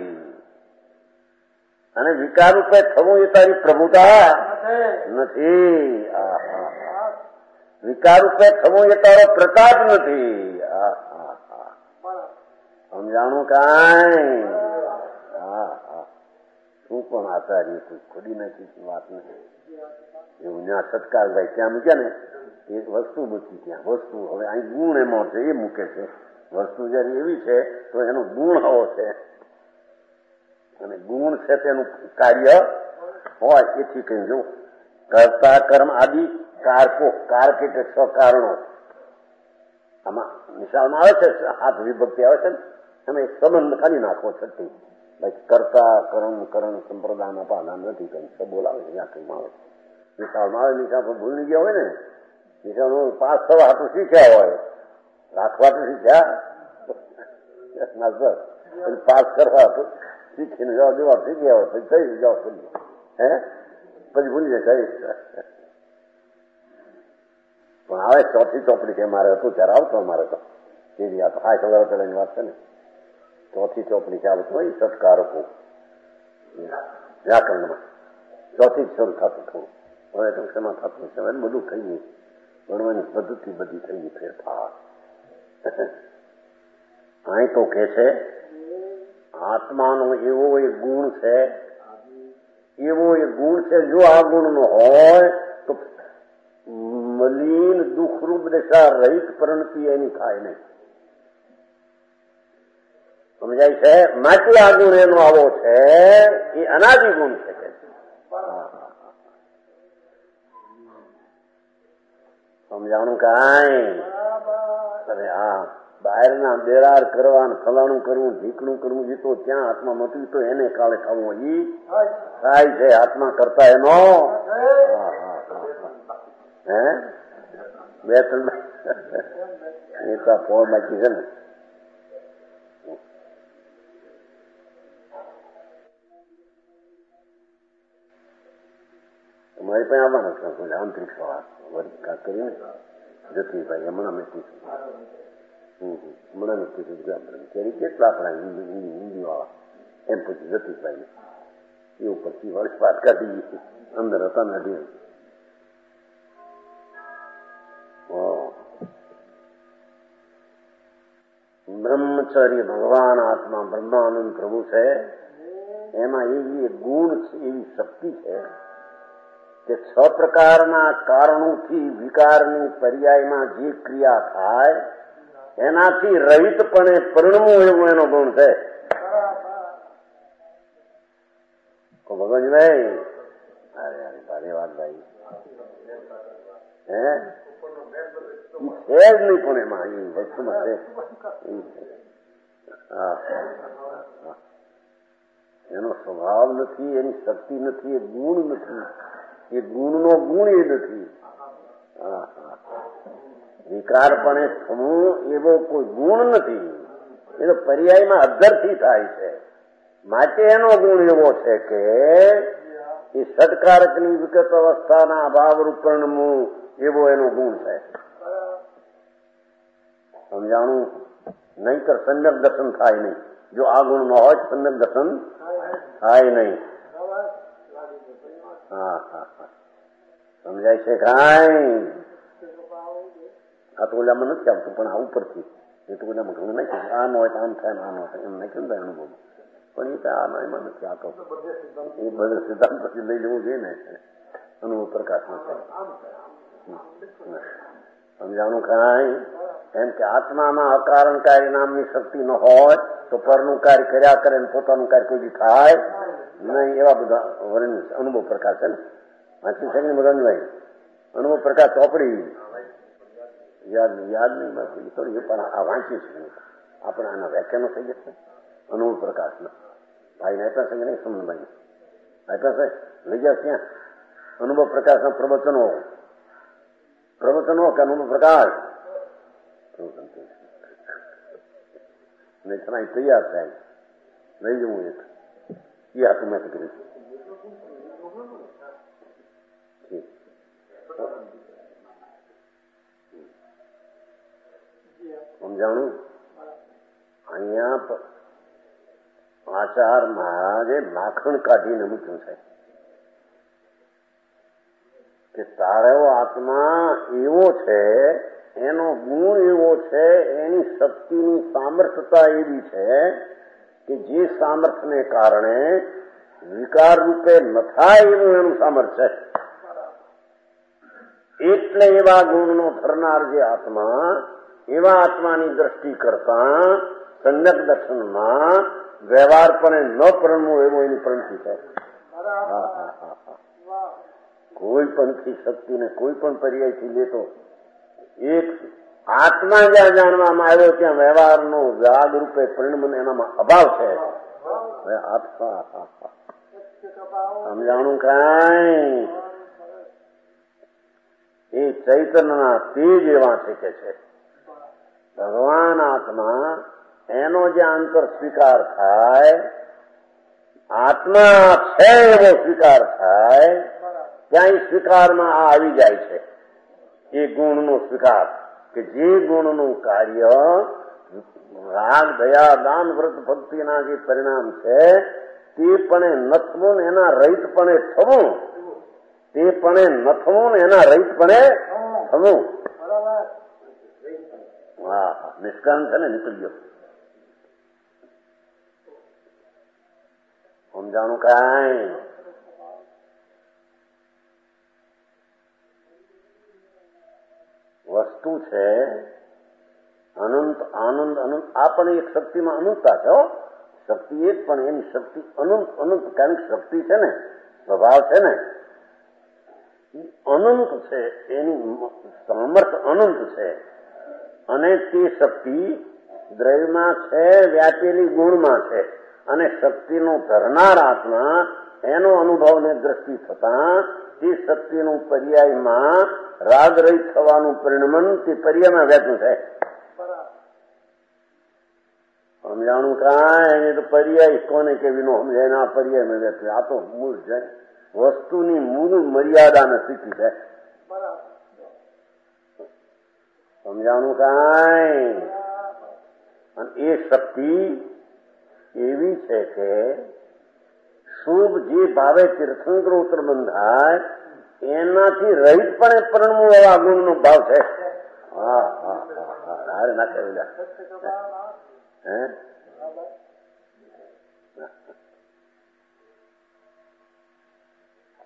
S3: અને વિકાર રૂપે થવું એ તારી પ્રભુતા નથી. આ હા હા વિકાર રૂપે થવું એ તારો પ્રતાપ નથી. આ હા હા સમજાણું કાંઈ? હા હા શું પણ આચાર્ય કોઈ ખોડી નાખી વાત નથી. એવું ત્યાં સત્કારભાઈ ત્યાં મૂક્યા ને એક વસ્તુ મૂકી, ત્યાં વસ્તુ હવે અહીં ગુણ એમાં છે એ મૂકે છે. વસ્તુ જયારે એવી છે તો એનો ગુણ આવો છે, અને ગુણ છે તેનું કાર્ય હોય. એથી કઈ જો કર્તા કર્મ આદિ કારકો, કારક એટલે છ કારણો આમાં નિશાળમાં આવે છે, હાથ વિભક્તિ આવે છે ને, તમે એક સંબંધ ખાલી નાખો છઠ્ઠી ભાઈ કર્તા કર્મ કરણ સંપ્રદાન અપાદાન નથી કઈ સબ બોલાવે છે. ત્યાં કઈ આવે નિશાળમાં આવે, નિશાળ પર ભૂલી ગયા હોય ને, નિશાળ પાસ થવા હાથું શીખ્યા હોય, રાખવા તો શીખ્યા ના સર પાસ કરવા હતું શીખીને જવા જવાબ થઈ ગયા હોય પછી થઈ જાવ હે પછી ભૂલી જાય કઈ. પણ આવે ચોથી ચોપડી કે મારે હતું ત્યારે આવતો અમારે તો એવી આ તો આઠ વર્ષ પહેલાની વાત છે ને. ચોથી ચોપડી કે આવતું હોય સત્કારકો વ્યાકરણમાં ચોથી જ શરૂ થતું થોડું. હવે તો શેમાં થતું છે બધું થઈ ગયું, ભણવાની પદ્ધતિ બધી થઈ ગઈ ફેરફાર. અહીં તો કે છે આત્માનો એવો એક ગુણ છે, એવો એક ગુણ છે જો આ ગુણનો હોય તો મલિન દુઃખરૂપ દશા રહિત પરિણતિ એની થાય નહીં. સમજાય છે? માટે આ ગુણ એનો આવો છે, એ અનાદિ ગુણ છે. સમજાણું કાંઈ? અરે હા બહારના બેરાર કરવા, ફલાણું કરવું, ઢીકણું કરવું એ તો ત્યાં આત્મા મતું તો એને કાળે ખાવું ઈ થાય છે. આત્મા કરતા એનો હે બે ત્રણ એ તો ફોર બાકી છે ને. તમારી પાસે આવવાના છે આંતરિક સવાર વર્ગા કરીને જતીભાઈ હમણાં મેં પૂછ્યું હમણાં મેં પૂછ્યું ત્યારે કેટલા આપણા હિન્દી હિન્દી વાળા એમ પૂછ્યું જતીભાઈ એ ઉપરથી વર્ષ વાત કાઢી અંદર હતા નથી. બ્રહ્મચર્ય ભગવાન આત્મા બ્રહ્માનંદ પ્રભુ છે એમાં એવી એક ગુણ છે, એવી શક્તિ છે કે છ પ્રકારના કારણોથી વિકારની પર્યાયમાં જે ક્રિયા થાય એનાથી રહિતપણે પરિણમવું એવું એનો ગુણ છે. ભગવાનભાઈ અરે અરે ભારે વાત ભાઈ હે છે જ નહીં, પણ એમાં એ વસ્તુમાં છે. એનો સ્વભાવ નથી, એની શક્તિ નથી, એ ગુણ નથી, એ ગુણનો ગુણ એ નથી. વિકારપણે થવું એવો કોઈ ગુણ નથી, એ તો પર્યાયમાં અધ્ધરથી થાય છે. માટે એનો ગુણ એવો છે કે એ સત્કારકની વિકટ અવસ્થાના અભાવ રૂપણનું એવો એનો ગુણ છે. સમજાણું? નહીતર સમ્યક દર્શન થાય નહીં. જો આ ગુણ ન હોય સમ્યક દર્શન થાય નહીં. હા હા હા સમજાય છે કાંઈ? આ તો ઓલામાં નથી આવતું, પણ આ ઉપરથી એ તો ઓલામાં ઘણું નાખ્યું. આમ હોય તો આમ થાય, આમ થાય એમ નાખ્યું ને અનુભવ, પણ એ તો આમાં એમાં નથી આવતો. એ બધા સિદ્ધાંત પછી લઈ લેવું જોઈએ ને, અનુભવ પ્રકાશ નથી. સમજાણું કાંઈ? એમ કે આત્મામાં અકારણકારી નામની શક્તિ ન હોય તો પરનું કાર્ય કર્યા કરે ને પોતાનું કાર્ય કોઈ થાય નહીં. એવા બધા વર્ણન અનુભવ પ્રકાશ છે ને. વાંચી છે ને મગનભાઈ? અનુભવ પ્રકાશ ચોપડી યાદ યાદ નહીં થોડી, પણ આ વાંચી છે આપણે. આના વ્યાખ્યાનો થઈ જશે અનુભવ પ્રકાશના. ભાઈને આપ્યા છે કે નહીં? સમનભાઈ આપ્યા છે, લઈ ગયા ત્યાં અનુભવ પ્રકાશના પ્રવચનો. પ્રવચનો કે અનુભવ પ્રકાશ નહીં તમારી તૈયાર થાય લઈ જવું. એક એ હાથું મેં કર્યું. સમજાણું? અહીંયા આચાર મહારાજે માખણ કાઢીને મૂક્યું છે કે તારો આત્મા એવો છે, એનો ગુણ એવો છે, એની શક્તિની સામર્થ્યતા એવી છે કે જે સામર્થ્યને કારણે વિકાર રૂપે ન થાય એવું એનું સામર્થ્ય છે. એટલે એવા ગુણનો ધરનાર જે આત્મા, એવા આત્માની દ્રષ્ટિ કરતા સમ્યક દર્શનમાં વ્યવહારપણે ન પરણવું એવું એની પ્રવૃત્તિ છે. કોઈ પંથી શક્તિને કોઈ પણ પર્યાયથી લેતો એક આત્મા જ્યાં જાણવામાં આવ્યો ત્યાં વ્યવહારનો રાગ રૂપે પરિણમન એનામાં અભાવ છે. સમજાણું કાંઈ? એ ચૈતન્યના તેજ એવા છે કે છે ભગવાન આત્મા એનો જે આંતર સ્વીકાર થાય, આત્મા છે એવો સ્વીકાર થાય, ત્યાં એ સ્વીકારમાં આ આવી જાય છે એ ગુણનો સ્વીકાર કે જે ગુણનું કાર્ય રાગ દયા દાન વ્રત ભક્તિના જે પરિણામ છે તે પણ ન થવું ને એના રહિતપણે થવું, તે પણ ન થવું ને એના રહિતપણે થવું. હા નિષ્કામ છે ને, નીકળી ગયો. સમજાણું કાંઈ? વસ્તુ છે અનંત આનંદ અનંત. આ પણ એક શક્તિમાં અનંતતા છે. શક્તિ એક પણ એની શક્તિ અનંત અનંત કારણ શક્તિ છે ને, સ્વભાવ છે ને અનંત છે, એની સામર્થ્ય અનંત છે. અને તે શક્તિ દ્રવ્યમાં છે, વ્યાપેલી ગુણમાં છે. અને શક્તિનું ધરનાર આત્મા એનો અનુભવને દ્રષ્ટિ થતા તે શક્તિનું પર્યાયમાં રાગરહિત થવાનું પરિણમન તે પર્યાયમાં વ્યાપ્યું છે. સમજાણું કાંઈ? એને તો પર્યાય કોને કેવી નો સમજાય, આ પર્યાયમાં વ્યાપ્યું. આ તો મૂળ છે, વસ્તુની મૂળ મર્યાદાને સ્થિતિ છે. સમજાણું કાંઈ? અને એ શક્તિ એવી છે કે શુભ જે ભાવે તીર્થંકર ઉત્તર બંધાય એનાથી રહિતપણે પરણવું એવા ગુણનો ભાવ છે. હા હા હા હારે નાખે હે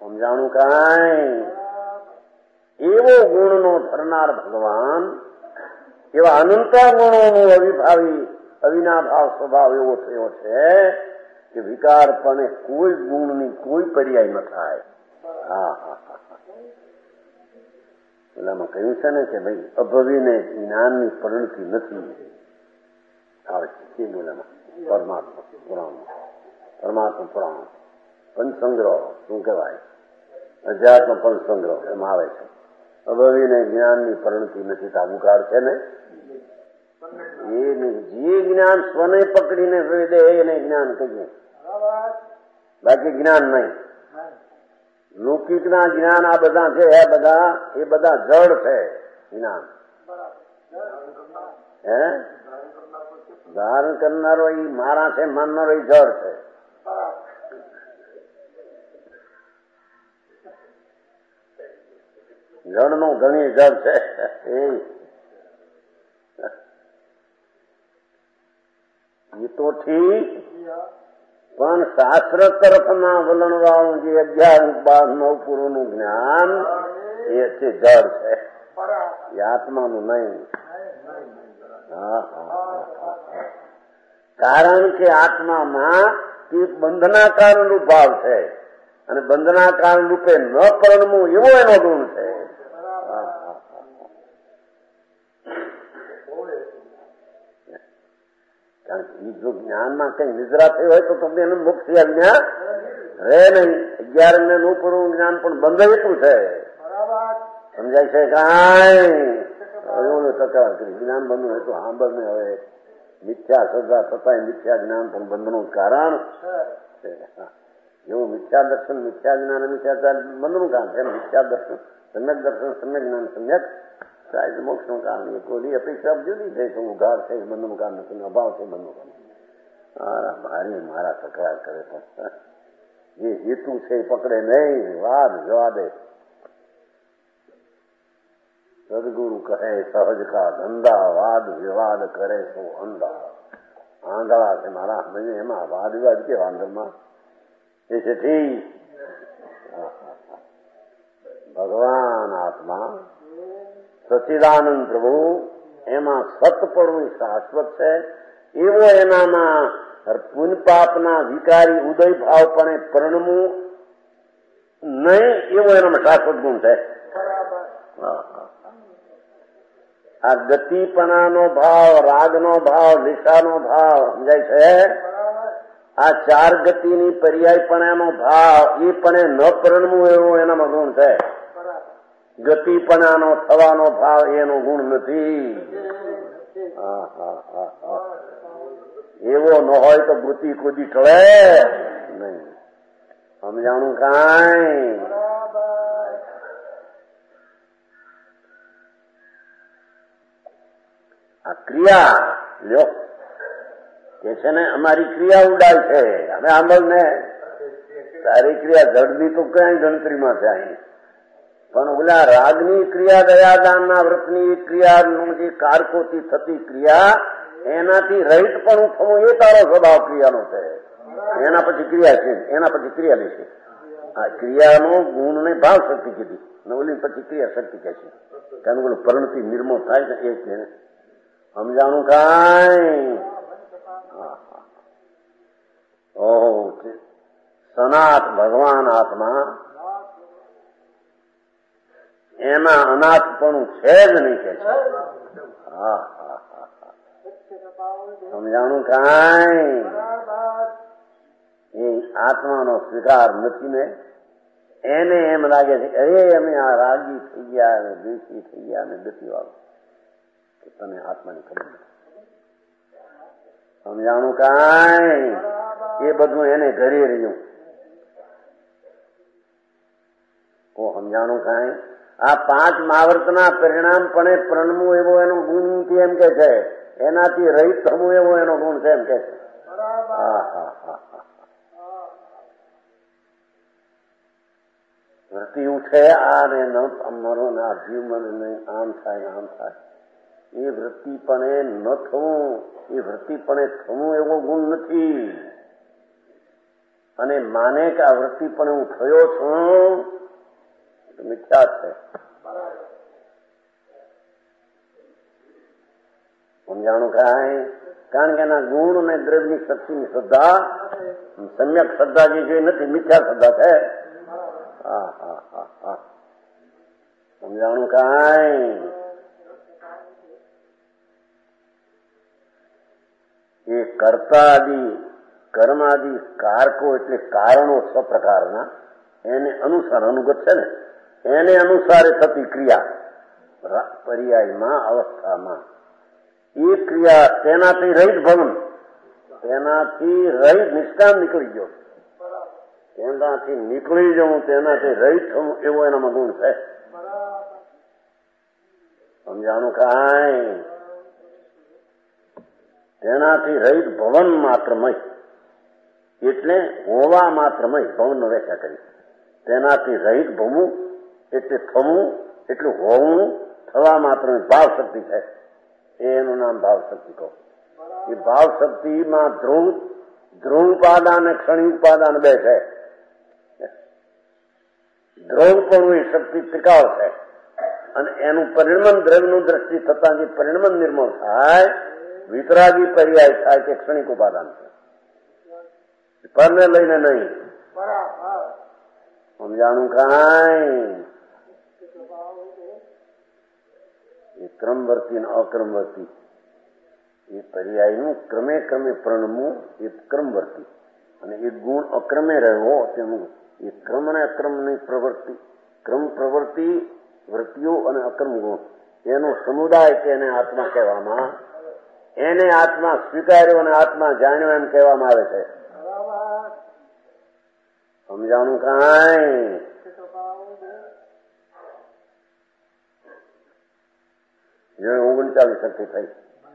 S3: સમજાણું કાંઈ? એવો ગુણનો ધરનાર ભગવાન, એવા અનંત ગુણોનો અવિભાવી અવિનાભાવ સ્વભાવ એવો થયો છે કે વિકારપણે કોઈ ગુણની કોઈ પર્યાય ન થાય. હા હા હા પેલામાં કહ્યું છે ને કે ભાઈ અભવીને જ્ઞાનની પરિણતિ નથી આવે છે. બોલામાં પરમાત્મા પુરાણ, પરમાત્મા પુરાણ પંચસંગ્રહ શું કહેવાય, અધ્યાત્મ પંચસંગ્રહ એમ આવે છે. અભવીને જ્ઞાનની પરિણતિ નથી તાબુકાર છે ને એ જે જ્ઞાન સ્વને પકડીને દે એને જ્ઞાન કહીએ, બાકી જ્ઞાન નહીં. લૌકિકના જ્ઞાન આ બધા છે એ બધા એ બધા જડ છે જ્ઞાન. હે ધારણ કરનારો એ મારા છે, માનનારો એ જડ છે. જડ નો ઘણી જડ છે એ તો ઠીક, પણ શાસ્ત્ર તરફના વલણ વાળું જે અગિયાર બાર નવ પૂર્વનું જ્ઞાન એ છે જડ છે, એ આત્માનું નહીં. હા હા કારણ કે આત્મામાં એ બંધના કારણ રૂપ ભાવ છે અને બંધના કારણ રૂપે ન પરણવું એવો એનો ગુણ છે. કારણ કે જો જ્ઞાનમાં કઈ નિદ્રા થઈ હોય તો તમને એનું મુક્ત જ્ઞાન રહે નહીં. અગિયાર ને નું પૂરું જ્ઞાન પણ બંધ એટલું છે. સમજાય છે કાંઈ તકરાર કરી જ્ઞાન બંધ હોય તો સાંભળ ને હવે મિથ્યા શ્રદ્ધા થતા મિથ્યા જ્ઞાન પણ બંધનું કારણ છે. એવું મિથ્યા દર્શન મિથ્યા જ્ઞાન મિથ્યા બંધનું કારણ છે. મિથ્યા દર્શન સમ્યક દર્શન સમ્યક જ્ઞાન સમ્યક મોક્ષ નું કારણ. કોઈની અપેક્ષા જુદી છે કે ઉઘાર છે બંધનું કારણ નથી, અભાવ છે બંધનું કારણ. મારા મારી મારા તકરાર કરે પણ જે હેતુ છે એ પકડે નહીં, વાદ જવા દે. સદગુરુ કહે સહજ કા ધંધા, વાદ વિવાદ કરે તો અંધા. આંધળા છે મારા મને એમાં વાદ વિવાદ કેવા અંદરમાં એ છે ઠીક. ભગવાન આત્મા સચિદાનંદ પ્રભુ એમાં સતપણું શાશ્વત છે. એવો એનામાં પુણ્ય પાપના વિકારી ઉદય ભાવપણે પરણવું નહીં એવો એનામાં શાશ્વત ગુણ છે. આ ગતિપણાનો ભાવ, રાગનો ભાવ, નિશાનો ભાવ સમજાય છે. આ ચાર ગતિની પર્યાયપણાનો ભાવ એ પણ ન પરણવું એવો એનામાં ગુણ છે. ગતિપણાનો થવાનો ભાવ એનો ગુણ નથી. એવો ન હોય તો ગતિ કુદી ટળે નહીં. સમજાણું કાંઈ? આ ક્રિયા લ્યો કે છે ને અમારી ક્રિયા ઉડાય છે, અમે આંબળ ને તારી ક્રિયા જડની તો કઈ ગણતરીમાં છે અહીં. પણ ઓલા રાગની ક્રિયા, દયાદાનના વ્રતની ક્રિયાનું જે કારકોથી થતી ક્રિયા એનાથી રહિત પણ થવું એ તારો સ્વભાવ ક્રિયાનો છે. એના પછી ક્રિયા છે, એના પછી ક્રિયા લેશે. આ ક્રિયાનો ગુણ ને ભાવ શક્તિ કીધી ને ઓલી પછી ક્રિયા શક્તિ કહે છે. કારણ કે પરિણતિ નિર્મળ થાય છે એ છે. સમજાણું કાંઈ? ઓહો સનાથ ભગવાન આત્મા એમાં અનાથપણું છે જ નહીં કે છે. હા હા હા સમજાણું કાંઈ? એ આત્માનો સ્વીકાર નથી ને એને એમ લાગે છે અરે અમે આ રાગી થઈ ગયા અને દ્વેષી થઈ ગયા અને ગતિવાળું. તને આત્માની ખબર નથી. સમજાણું કાંઈ? એ બધું એને ઘરે રહ્યું. ઓ સમજાણું કાંઈ? આ પાંચ માવર્તના પરિણામ પણ પ્રણમું એવો એનો ગુણ નથી એમ કે છે. એનાથી રહિત થવું એવો એનો ગુણ છે એમ કે છે. હા હા હા હા વૃત્તિ ઉઠે આ ને મરો ને આ જીવ મને આમ થાય આમ થાય એ વૃત્તિપણે ન થવું, એ વૃત્તિપણે થવું એવો ગુણ નથી. અને માને કે આ વૃત્તિ પણ હું થયો છું તો મિથ્યા છે. સમજાણું કાંઈ? કારણ કે એના ગુણ અને દ્રવ્યની શક્તિની શ્રદ્ધા સમ્યક શ્રદ્ધા જે છે નથી, મિથ્યા શ્રદ્ધા છે. હા હા હા હા સમજાણું કાંઈ? એ કર્તા આદિ કર્માદિ કારકો એટલે કારણો છ પ્રકારના, એને અનુસાર અનુગત છે ને, એને અનુસારે થતી ક્રિયા પર્યાયમાં અવસ્થામાં એ ક્રિયા તેનાથી રહિત ભવન, તેનાથી રહિત નિષ્કામ નીકળી ગયો, તેનાથી નીકળી જવું, તેનાથી રહિત થવું એવો એનામાં ગુણ છે. સમજાણું કાંઈ? તેનાથી રહિત ભવન માત્રમય એટલે હોવા માત્રમય ભવનનો વ્યાખ્યા કરી. તેનાથી રહિત ભવવું એટલે થવું, એટલું હોવું, થવા માત્ર ભાવ શક્તિ છે. એનું નામ ભાવ શક્તિ કહો. એ ભાવ શક્તિમાં ધ્રુવ ધ્રુવ ઉપાદાન અને ક્ષણિક ઉપાદાન બે છે. ધ્રુવ પણ એ શક્તિ ત્રિકાળ છે અને એનું પરિણમન દ્રવ્યનું દ્રષ્ટિ થતા જે પરિણમન નિર્મળ થાય, વિતરાગી પર્યાય થાય કે ક્ષણિક ઉપાદાન છે, પરને લઈને નહીં. સમજાણું કાંઈ? એ ક્રમવર્તી અને અક્રમવર્તી એ પર્યાયનું ક્રમે ક્રમે પ્રણમવું એ ક્રમવર્તી, અને એ ગુણ અક્રમે રહેવો તેનું એ ક્રમ અને અક્રમની પ્રવૃત્તિ, ક્રમ પ્રવૃત્તિ વૃત્તિઓ અને અક્રમ ગુણ એનો સમુદાય કે એને આત્મા કહેવામાં, એને આત્મા સ્વીકાર્યો અને આત્મા જાણ્યો એમ કહેવામાં આવે છે. સમજાણું કાંઈ? જે ઓગણચાલીસ શક્તિ થઈ.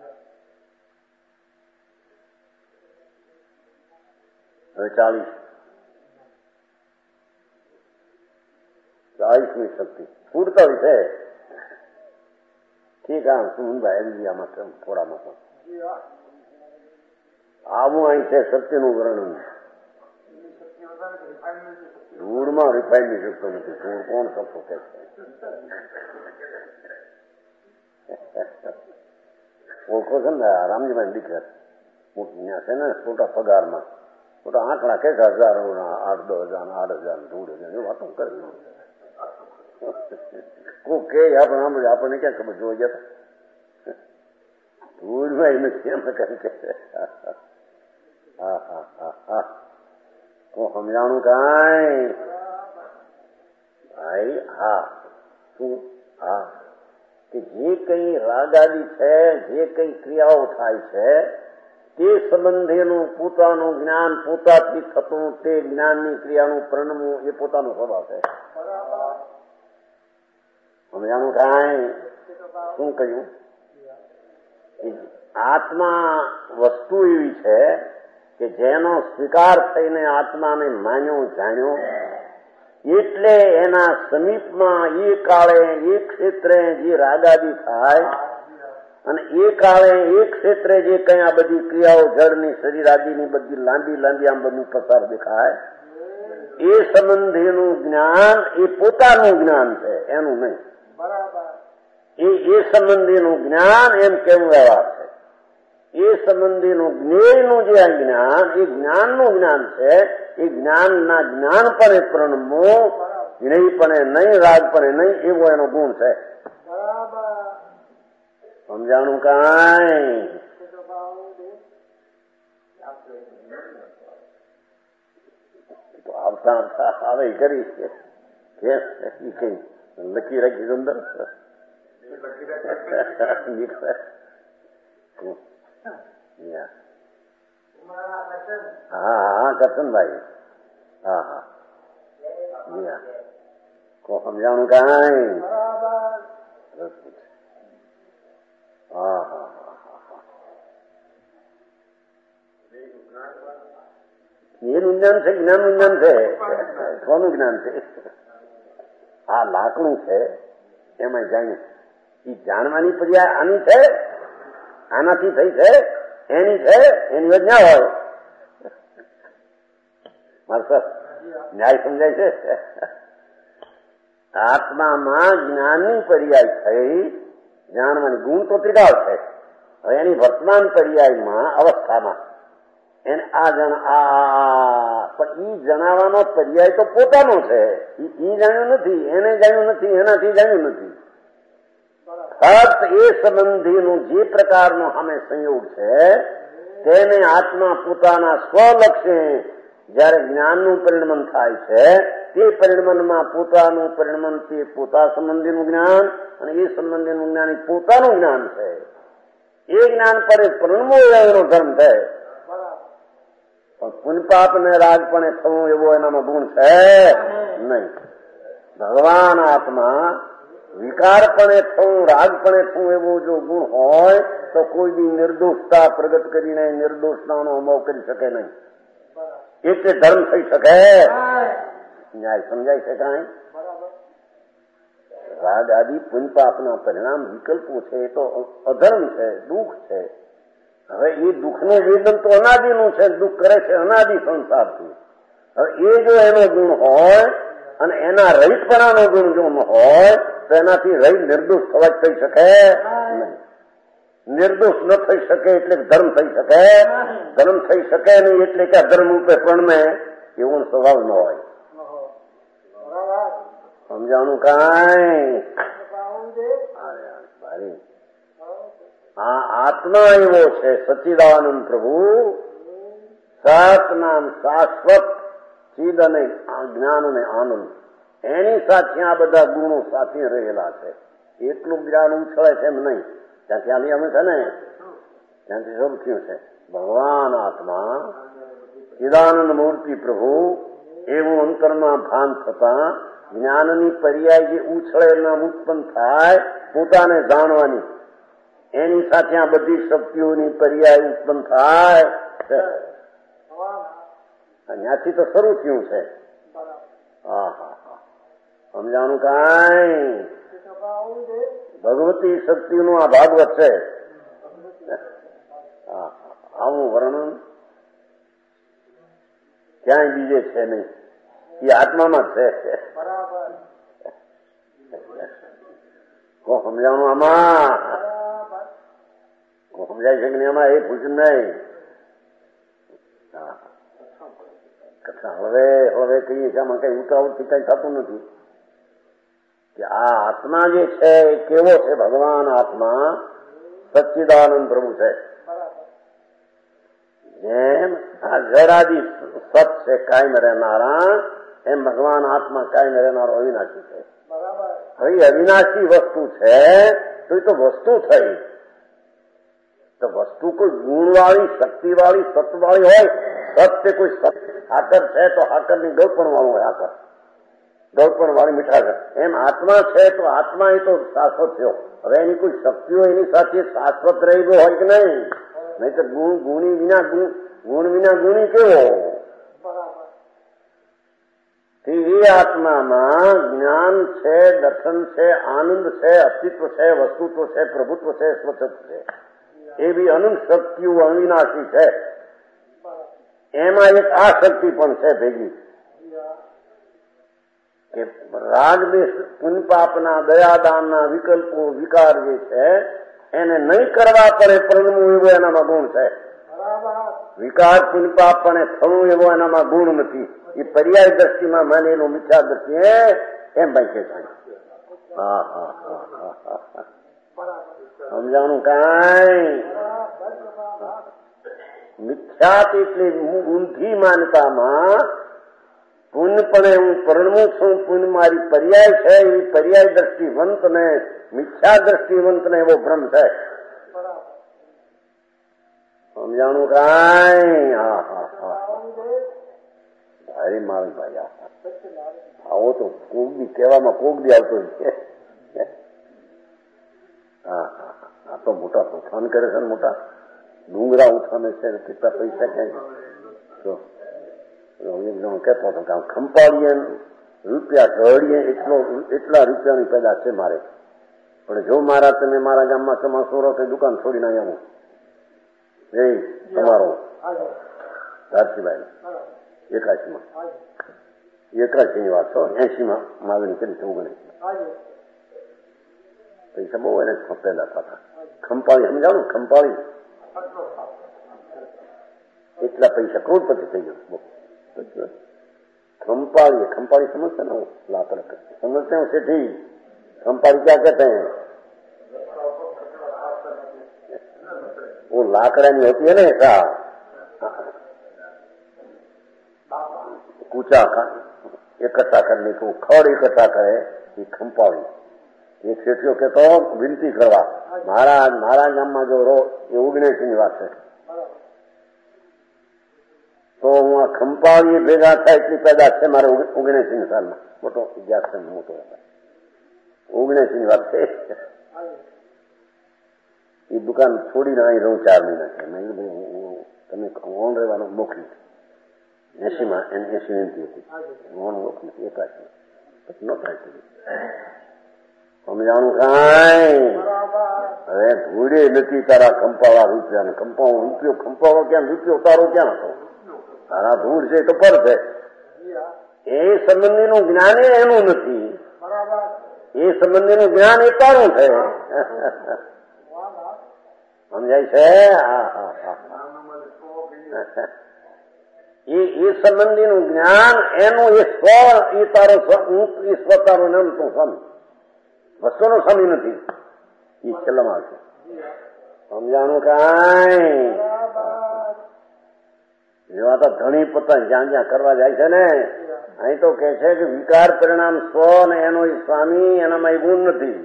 S3: હવે ચાલીસ ચાલીસમી શક્તિ પૂરતા છે. ઠીક હા શું ભાઈ આમાં થોડામાં પણ આવું અહીં છે શક્તિનું વર્ણન. ધૂળમાં રિફાઈન ની શકતો નથી. ધૂળ કોણ શકતો કે ઓળખો છે ને રામજીભાઈ દીકરા ત્યાં છે ને મોટા પગારમાં મોટા આંકડા કે હજારો આઠ દસ હજાર આઠ હજાર ધૂળ હજાર એ વાતો કરે. કોઈ કે આપણે આમ આપણને ક્યાં ખબર જોઈ જતા ધૂળમાં એને કેમ કરી કે હા હા હા હા હું સમજાણું કાંઈ ભાઈ? હા શું? હા કે જે કઈ રાગાદી છે, જે કઈ ક્રિયાઓ થાય છે તે સંબંધીનું પોતાનું જ્ઞાન પોતાથી થતું, તે જ્ઞાનની ક્રિયાનું પરિણમવું એ પોતાનો સ્વભાવ છે. સમજાણું કાંઈ? શું કહ્યું? આત્મા વસ્તુ એવી છે કે જેનો સ્વીકાર થઈને આત્માને માન્યો જાણ્યો, એટલે એના સમીપમાં એ કાળે એ ક્ષેત્રે જે રાગાદી થાય અને એ કાળે એ ક્ષેત્રે જે કઈ આ બધી ક્રિયાઓ જળની શરીર આદિની બધી લાંબી લાંબી આમ બધું પસાર દેખાય, એ સંબંધીનું જ્ઞાન એ પોતાનું જ્ઞાન છે, એનું નહીં. એ એ સંબંધીનું જ્ઞાન એમ કેવું વ્યવહાર છે. એ સંબંધીનું જ્ઞેયનું જે આ જ્ઞાન એ જ્ઞાનનું જ્ઞાન છે. એ જ્ઞાનના જ્ઞાનપણે પ્રણમો, જ્ઞેયપણે નહીં, રાગપણે નહીં, એવો એનો ગુણ છે. સમજાણું કાંઈ? તો આવતા આવે કરી કઈ લખી રાખી અંદર હા હા કરશનભાઈ હા હા કો સમજાણું કાંઈ? હા હા એનું જ્ઞાન છે, જ્ઞાનનું જ્ઞાન છે. કોનું જ્ઞાન છે? આ લાકડું છે એમાં જાણ્યું. એ જાણવાની પ્રક્રિયા આની છે, આનાથી થઈ છે, એની છે, એની યોજના હોય. માસ્ટર ન્યાય સમજાય છે? આત્મામાં જ્ઞાનની પર્યાય થઈ, જાણવાની ગુણ તો ત્રિકાળ છે. હવે એની વર્તમાન પર્યાયમાં અવસ્થામાં એને આ જણ આ પણ ઈ જણાવવાનો પર્યાય તો પોતાનો છે. ઈ જાણ્યું નથી, એને જાણ્યું નથી, એનાથી જાણ્યું નથી. ફક્ત એ સંબંધીનું જે પ્રકારનો સામે સંયોગ છે તેને આત્મા પોતાના સ્વલક્ષે જયારે જ્ઞાનનું પરિણમન થાય છે તે પરિણમનમાં પોતાનું પરિણમન તે પોતા સંબંધીનું જ્ઞાન અને એ સંબંધીનું જ્ઞાન એ પોતાનું જ્ઞાન છે. એ જ્ઞાન પર પરિણમો એનો ધર્મ છે. પણ પુનપાપ ને રાજપણે થવું એવો એનામાં ગુણ છે નહીં. ભગવાન આત્મા વિકારપણે થવું, રાજપણે થવું એવો જો ગુણ હોય તો કોઈ બી નિર્દોષતા પ્રગટ કરીને નિર્દોષતાનો અમોહ કરી શકે નહીં. એટલે ધર્મ થઈ શકે. ન્યાય સમજાય છે કાંઈ? રાગ આદિ પુનપાપના પરિણામ વિકલ્પો છે એ તો અધર્મ છે, દુઃખ છે. હવે એ દુઃખનું વેદન તો અનાદિનું છે, દુઃખ કરે છે અનાદિ સંસારથી. હવે એ જો એનો ગુણ હોય અને એના રહિતપણાનો ગુણ જો હોય તો એનાથી રહિત નિર્દોષ થવા જ થઈ શકે નહીં. નિર્દોષ ન થઈ શકે એટલે ધર્મ થઈ શકે. ધર્મ થઈ શકે નહીં એટલે કે અધર્મ રૂપે પ્રણમે એવો સ્વભાવ ન હોય. સમજાણું કાંઈ? આ આત્મા એવો છે સચ્ચિદાનંદ પ્રભુ, સત નામ શાશ્વત ચિદ અને જ્ઞાન અને આનંદ, એની સાથે આ બધા ગુણો સાથે રહેલા છે. એટલું જ્ઞાન ઉછળે છે એમ નહીં. ત્યાંથી આની અમે છે ને ત્યાંથી શરૂ થયું છે. ભગવાન આત્મા ચિદાનંદ મૂર્તિ પ્રભુ એવું અંતરમાં ભાન થતા જ્ઞાનની પર્યાય જે ઉછળે નામ ઉત્પન્ન થાય પોતાને જાણવાની, એની સાથે આ બધી શક્તિઓની પર્યાય ઉત્પન્ન થાય. ત્યાંથી તો શરૂ થયું છે. હા હા હા સમજાણું કાંઈ? ભગવતી શક્તિનું આ ભાગવત છે. આવું વર્ણન ક્યાંય બીજે છે નહીં. એ આત્મામાં જ છે. કો સમજાણું આમાં? કો સમજાય છે કે નહીં આમાં? એ પૂછ્યું નહીં. કથા હળવે હળવે કહીએ કે આમાં કઈ ઉતાવળથી કઈ થતું નથી. કે આ આત્મા જે છે એ કેવો છે? ભગવાન આત્મા સચ્ચિદાનંદ પ્રભુ છે. જેમ આ જડાદી સત છે કાયમ રહેનારા, એમ ભગવાન આત્મા કાયમ રહેનારો અવિનાશી છે. હવે અવિનાશી વસ્તુ છે તો એ તો વસ્તુ થઈ. તો વસ્તુ કોઈ ગુણવાળી, શક્તિવાળી, સત્વાળી હોય. સત તે કોઈ હાકર છે તો હાકરની ગળપણ વાળું હોય. હાકર ગળપણ વાળી મીઠાશ. એમ આત્મા છે તો આત્મા એ તો શાશ્વત થયો. હવે એની કોઈ શક્તિઓ એની સાથે શાશ્વત રહી ગયો હોય કે નહીં? નહીં તો ગુણ ગુણી વિના ગુણ ગુણ વિના ગુણી કેવો? એ આત્મામાં જ્ઞાન છે, દર્શન છે, આનંદ છે, અસ્તિત્વ છે, વસ્તુત્વ છે, પ્રભુત્વ છે, સ્વચ્છ છે. એવી અનંત શક્તિઓ અવિનાશી છે. એમાં એક આ શક્તિ પણ છે ભેગી કે રાગ દેશ પુનપાપના દયાદાનના વિકલ્પો વિકાર જે છે એને નહીં કરવા પડે પરિણમવું એવો એનામાં ગુણ છે. વિકાર પુનપાપ પણ થવું એવો એનામાં ગુણ નથી. એ પર્યાય દ્રષ્ટિમાં માનેલું મિથ્યા દ્રષ્ટિએ એમ ભાઈ છે. હા હા હા સમજાણું કાંઈ? મિથ્યાત એટલે ઊંધી માનતામાં પૂર્ણપણે હું પરિણમું છું, પૂર્ણ મારી પર્યાય છે એવી પર્યાય દ્રષ્ટિવંત ને મિથ્યા દ્રષ્ટિવંત ને એવો ભ્રમ છે. સમજાણું કાંઈ? હા હા હા ભાઈ મારું ભાઈ આવો તો કોક બી કહેવામાં કોક બી આવતો હા હા આ તો મોટા તોફાન કરે છે ને, મોટા ડુંગરા ઉઠાને છે કેટલા પૈસા ક્યાં કહેતો હતો કે ખંપાડીએ રૂપિયા ઢળીએ એટલો એટલા રૂપિયાની પેદા છે મારે. પણ જો મારા તમે મારા ગામમાં તમારો સોરો કે દુકાન છોડીને આવ્યા એ તમારો ધારસીભાઈ એકાશીમાં એકાશીની વાત છો. એસીમાં માગણી કરી છે ઓગણીસ પૈસા બહુ એને પેદા થતા. ખંપાળી સમજાવું ખંપાળી એટલા પૈસા કરોડપતિ થઈ ગયો. खंपाड़ी खंपाड़ी समझते ना वो लाकड़ का समझते हैं उसे ठीक. खंपाड़ी क्या कहते हैं? वो लाकड़ा नहीं होती है ना ऐसा कूचा इकट्ठा करने को खड़ इकट्ठा करे ये खंपाड़ी. एक सेठियों के तो विनती करवा महाराज महाराज गाम में जो रो ये ओगणेश ની વાત છે તો હું આ ખંપાળી ભેગા થાય એટલી પેદા છે મારે ઓગણસી સાલમાં. મોટો ઇતિહાસ છે મોટો ઓગણસી ની વાત છે. એ દુકાન છોડીને અહીં રહું ચાર મહિના છે. મેં તમે ઓન રહેવાનું મોકલી એસીમાં એને એસી વિનંતી હતી ઓન મોકલી એકાશી પછી ન થાય સમજાણું કાંઈ. હવે ધૂળે નથી તારા ખંપાળા રૂપિયા ખંપાળો રૂપિયો ખંપાળો ક્યાં રૂપિયો તારો ક્યાં હતો? તારા ધૂળ છે તો પર છે. એ સંબંધીનું જ્ઞાન એનું નથી. એ સંબંધીનું જ્ઞાન એ તારું છે. સમજાય છે? હા હા હા. એ એ સંબંધીનું જ્ઞાન એનું એ સ્વ એ તારો એ સ્વ તારો એનું તું સમ વસ્તુનો સમી નથી. એ છેલ્લામાં આવશે. સમજાણું કાંઈ. એવા તો ઘણી પોતા જ્યાં જ્યાં કરવા જાય છે ને અહીં તો કે છે કે વિકાર પરિણામ સ્વ ને એનો સ્વામી એનામાં એ ગુણ નથી.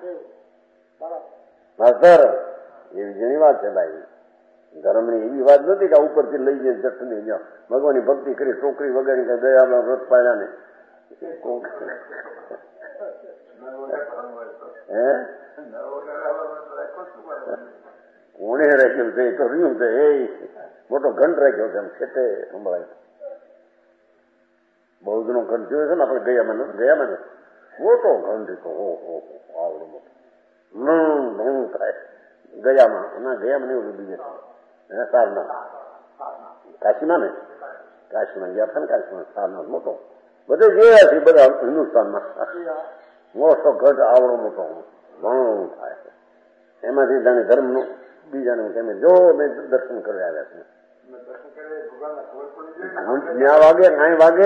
S3: માસ્તર એવી ઘણી વાત છે ભાઈ. ધર્મની એવી વાત નથી કે ઉપરથી લઈ જઈને દર્શની જાઓ ભગવાનની ભક્તિ કરી ટોકરી વગાડી કે દયામાં વ્રત પાડ્યા ને હે કોણે રાખ્યું છે એ તો રહ્યું છે. એ મોટો ઘંટ રાખ્યો છે એમ છેટે સંભળાય. બૌદ્ધ નો ઘંટ જોયો છે ને આપણે ગયા મને ગયા મને મોટો ઘંટ હો હો આવડો મોટો ઘણું થાય ગયામાં એના ગયામાં નહીં ઓલું બીજે સારનાથ કાશીમાં ને કાશીમાં ગયા હતા ને કાશીમાં સારનાથ મોટો બધે જોયા છે બધા હિન્દુસ્તાનમાં મોટો ઘંટ આવડો મોટો ઘણું થાય. એમાંથી જાણે ધર્મનું બીજાને તમે જો મેં દર્શન કરી આવ્યા છે. ત્યાં વાગે નાઈ વાગે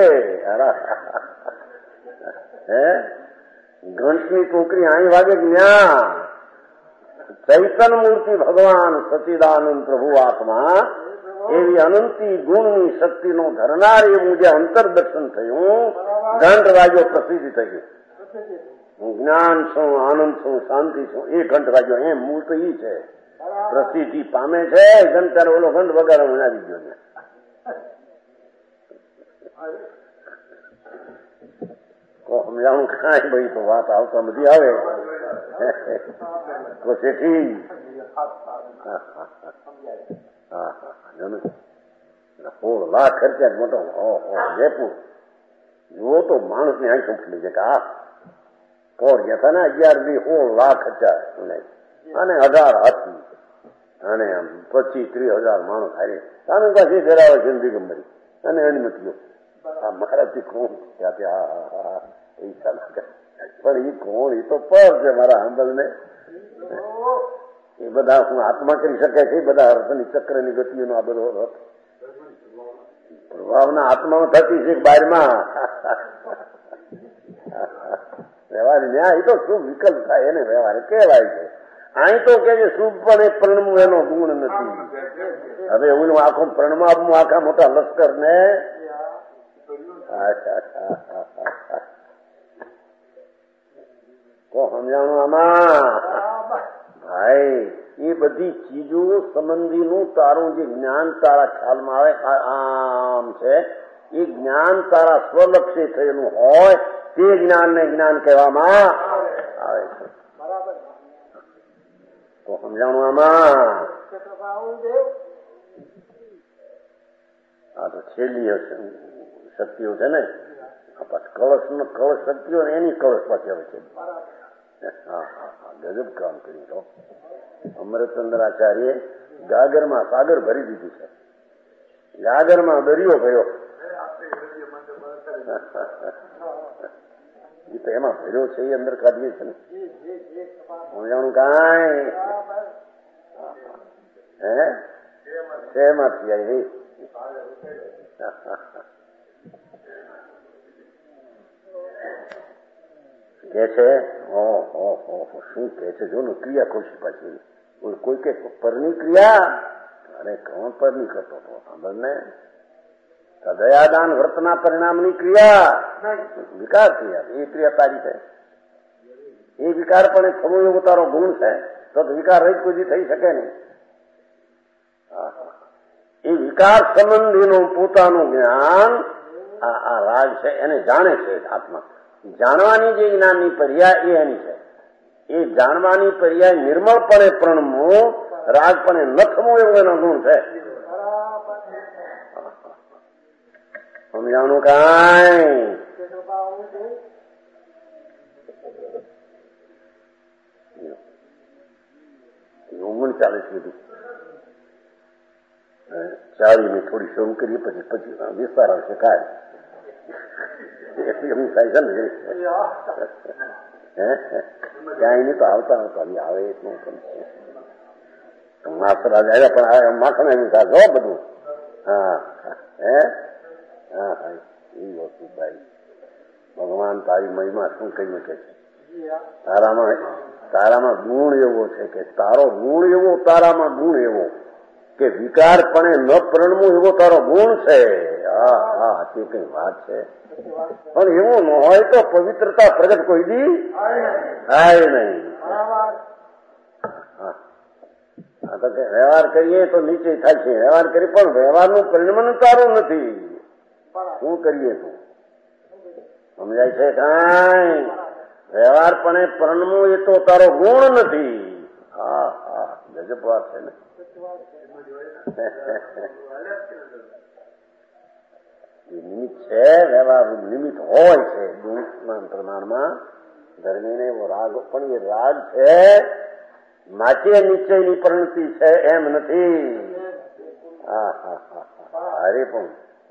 S3: હે ઘંટની ટોકરી અહીં વાગે ત્યાં ચૈતન મૂર્તિ ભગવાન સચિદાનંદ પ્રભુ આત્મા એવી અનંતી ગુણની શક્તિનો ધરનાર એવું જે અંતરદર્શન થયું ઘંટ વાગ્યો પ્રસિદ્ધ થઈ ગયું. હું જ્ઞાન છું આનંદ છું શાંતિ છું એ ઘંટ વાગ્યો એમ મૂળ તો ઈ છે. પ્રસિદ્ધિ પામે છે ઘંટ ત્યારે ઓલો ઘંટ વગાડવા બનાવી ગયો છે. સમજાણું કાંઈ ભાઈ તો વાત આવતા બધી આવે તો શેઠી સોળ લાખ ખર્ચા જ મોટો જયપુર જુઓ તો માણસ ની આંખ ઉઠી છે કે આ કોર ગયા હતા ને અગિયાર થી સોળ લાખ ખર્ચા અને અઢાર હાથી અને આમ પચીસ ત્રીસ હજાર માણસ હારે સામે પાછી ધરાવે છે દિગંબરી અને અનુમતિઓ આ મારાથી કોણ ત્યાં ત્યાં હા હા હા પૈસા લાગે પણ એ કોણ એ તો પર છે મારા આંબલ ને એ બધા હું આત્મા કરી શકે છે બધા અર્થની ચક્રની ગતિઓનો આ બધો રથ પ્રભાવના આત્મામાં થતી છે બહારમાં વ્યવહાર ન્યાય એ તો શું વિકલ્પ થાય એને વ્યવહાર કહેવાય છે. અહીં તો કે છે શુભ પણ એ પ્રણમવું એનો ગુણ નથી. હવે એવું આખો પ્રણમાવું આખા મોટા લશ્કર ને તો સમજાણું આમાં ભાઈ એ બધી ચીજો સંબંધીનું તારું જે જ્ઞાન તારા ખ્યાલમાં આવે આમ છે એ જ્ઞાન તારા સ્વલક્ષી થયેલું હોય તે જ્ઞાનને જ્ઞાન કહેવામાં આવે છે. તો સમજાણું આમાં આ તો છેલ્લી શક્તિઓ છે ને કળશ નો કળશ શક્તિઓ ને એની કળશ પાછી આવે છે. હા હા હા ગજબ કામ કર્યું તો અમૃતચંદ્રાચાર્ય ગાગરમાં સાગર ભરી દીધું છે. ગાગરમાં દરિયો ભર્યો એ તો એમાં ભર્યો છે એ અંદર કાઢીએ છે ને સમજાણું કાંઈ હે શેમાંથી આવી કે છે ઓહો શું કે છે જો ને ક્રિયા ખુશી પાછી કોઈ કે પરની ક્રિયા અરે કોણ પરની કરતો હતો ખબર ને દયાદાન વ્રતના પરિણામની ક્રિયા વિકાર ક્રિયા એ ક્રિયા તારી છે એ વિકાર પણ થવો એવો તારો ગુણ છે તો વિકાર રહી કોઈ થઈ શકે નહીં. એ વિકાર સંબંધીનું પોતાનું જ્ઞાન આ રાગ છે એને જાણે છે આત્મા. જાણવાની જે જ્ઞાનની પર્યાય એ એની છે. એ જાણવાની પર્યાય નિર્મળપણે પ્રણમવું રાગપણે નથવું એવું એનો ગુણ છે. સમજાણું કાંઈ ઊંઘ ચાલે છે બધી ચાવી ને થોડી શરૂ કરીએ પછી પછી વિસ્તાર આવશે કાંઈ એટલી એમની થાય છે ને ક્યાંય નહીં તો આવતા આવતા આવે એટલું માસરાજ આવ્યા પણ માખણ એની સાથે હો બધું હા હે હા હા એ વસ્તુ ભાઈ ભગવાન તારી મહિમા શું કહ્યું કે છે તારામાં તારામાં ગુણ એવો છે કે તારો ગુણ એવો તારામાં ગુણ એવો કે વિકારપણે ન પ્રણમું એવો તારો ગુણ છે. હા હા તે કઈ વાત છે પણ એવું ન હોય તો પવિત્રતા પ્રગટ કોઈ દી થાય નહીં. હા તો વ્યવહાર કરીએ તો નીચે થાય છે વ્યવહાર કરી પણ વ્યવહારનું પરિણામ તારું નથી. શું કરીએ તું સમજાય છે કાંઈ વ્યવહારપણે પ્રણમું એ તો તારો ગુણ નથી. હા હા ગજબ વાત છે ને નિમિત્ત છે વ્યવહાર નિમિત્ત હોય છે ગુણના પ્રમાણમાં ધર્મીને એવો રાગ પણ એ રાગ છે માથે નિશ્ચયની પરિણતિ છે એમ નથી. હા હા હા અરે પણ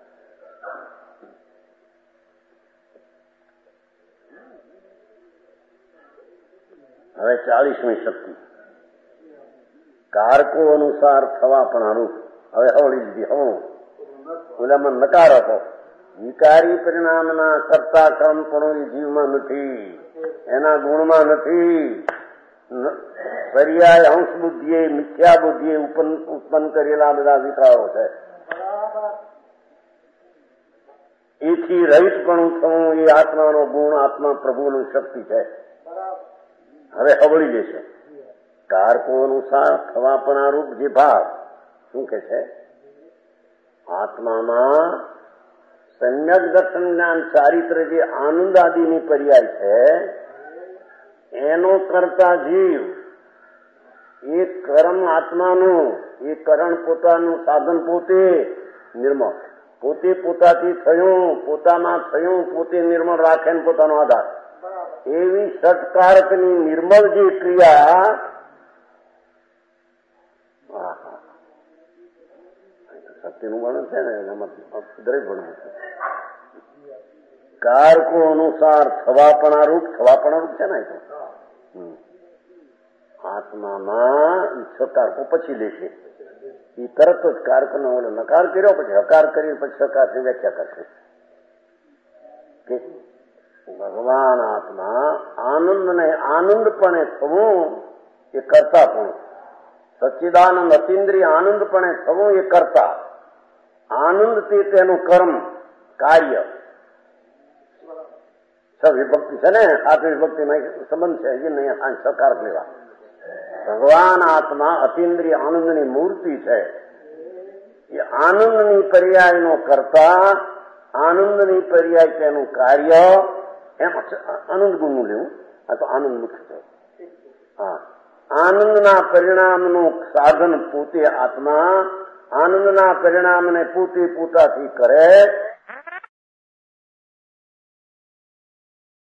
S3: હવે ચાલીસમી શક્તિ કારકો અનુસાર થવા પણ અનુપ હવે હવળી દીધી હવણું ઓલામાં નકાર હતો વિકારી પરિણામના કરતા કર્મ પણ એ જીવમાં નથી એના ગુણમાં નથી. પર્યાય અંશ બુદ્ધિએ મિથ્યા બુદ્ધિએ ઉત્પન્ન કરેલા બધા વિકારો છે. એથી રહિત પણ થવું એ આત્માનો ગુણ આત્મા પ્રભુની શક્તિ છે. હવે હવળી જશે કારકો અનુસાર થવા પણ રૂપ જે ભાવ શું કે છે આત્મામાં સમ્યક દર્શન જ્ઞાન ચારિત્ર જે આનંદ આદિની પર્યાય છે એનો કરતા જીવ એ કર્મ આત્માનું એ કરણ પોતાનું સાધન પોતે નિર્મળ પોતે પોતાથી થયું પોતામાં થયું પોતે નિર્મળ રાખે ને પોતાનો આધાર એવી સત્કારકની નિર્મળ જે ક્રિયા શક્તિનું વર્ણન છે ને એનામાં દરેક વર્ણન છે. કારકો અનુસાર થવાપણા રૂપ થવાપણા રૂપ છે ને તો આત્મામાં સકારકો પછી લેશે એ તરત જ કારકોનો ઓલો નકાર કર્યો પછી હકાર કરી પછી સકારની વ્યાખ્યા કરશે કે ભગવાન આત્મા આનંદ ને આનંદપણે થવું એ કરતા પણ સચ્ચિદાનંદ અતિન્દ્રિય આનંદપણે થવું એ કરતા આનંદ તે તેનું કર્મ કાર્ય છ વિભક્તિ છે ને સાત વિભક્તિ સંબંધ છે એ નહીં આ સકાર લેવા ભગવાન આત્મા અતિન્દ્રિય આનંદની મૂર્તિ છે એ આનંદની પર્યાયનો કરતા આનંદની પર્યાય તેનું કાર્ય એમ આનંદ ગુણનું લેવું આ તો આનંદ મુખ્ય છે. હા આનંદના પરિણામનું સાધન પોતે આત્મા આનંદના પરિણામને પોતે પોતાથી કરે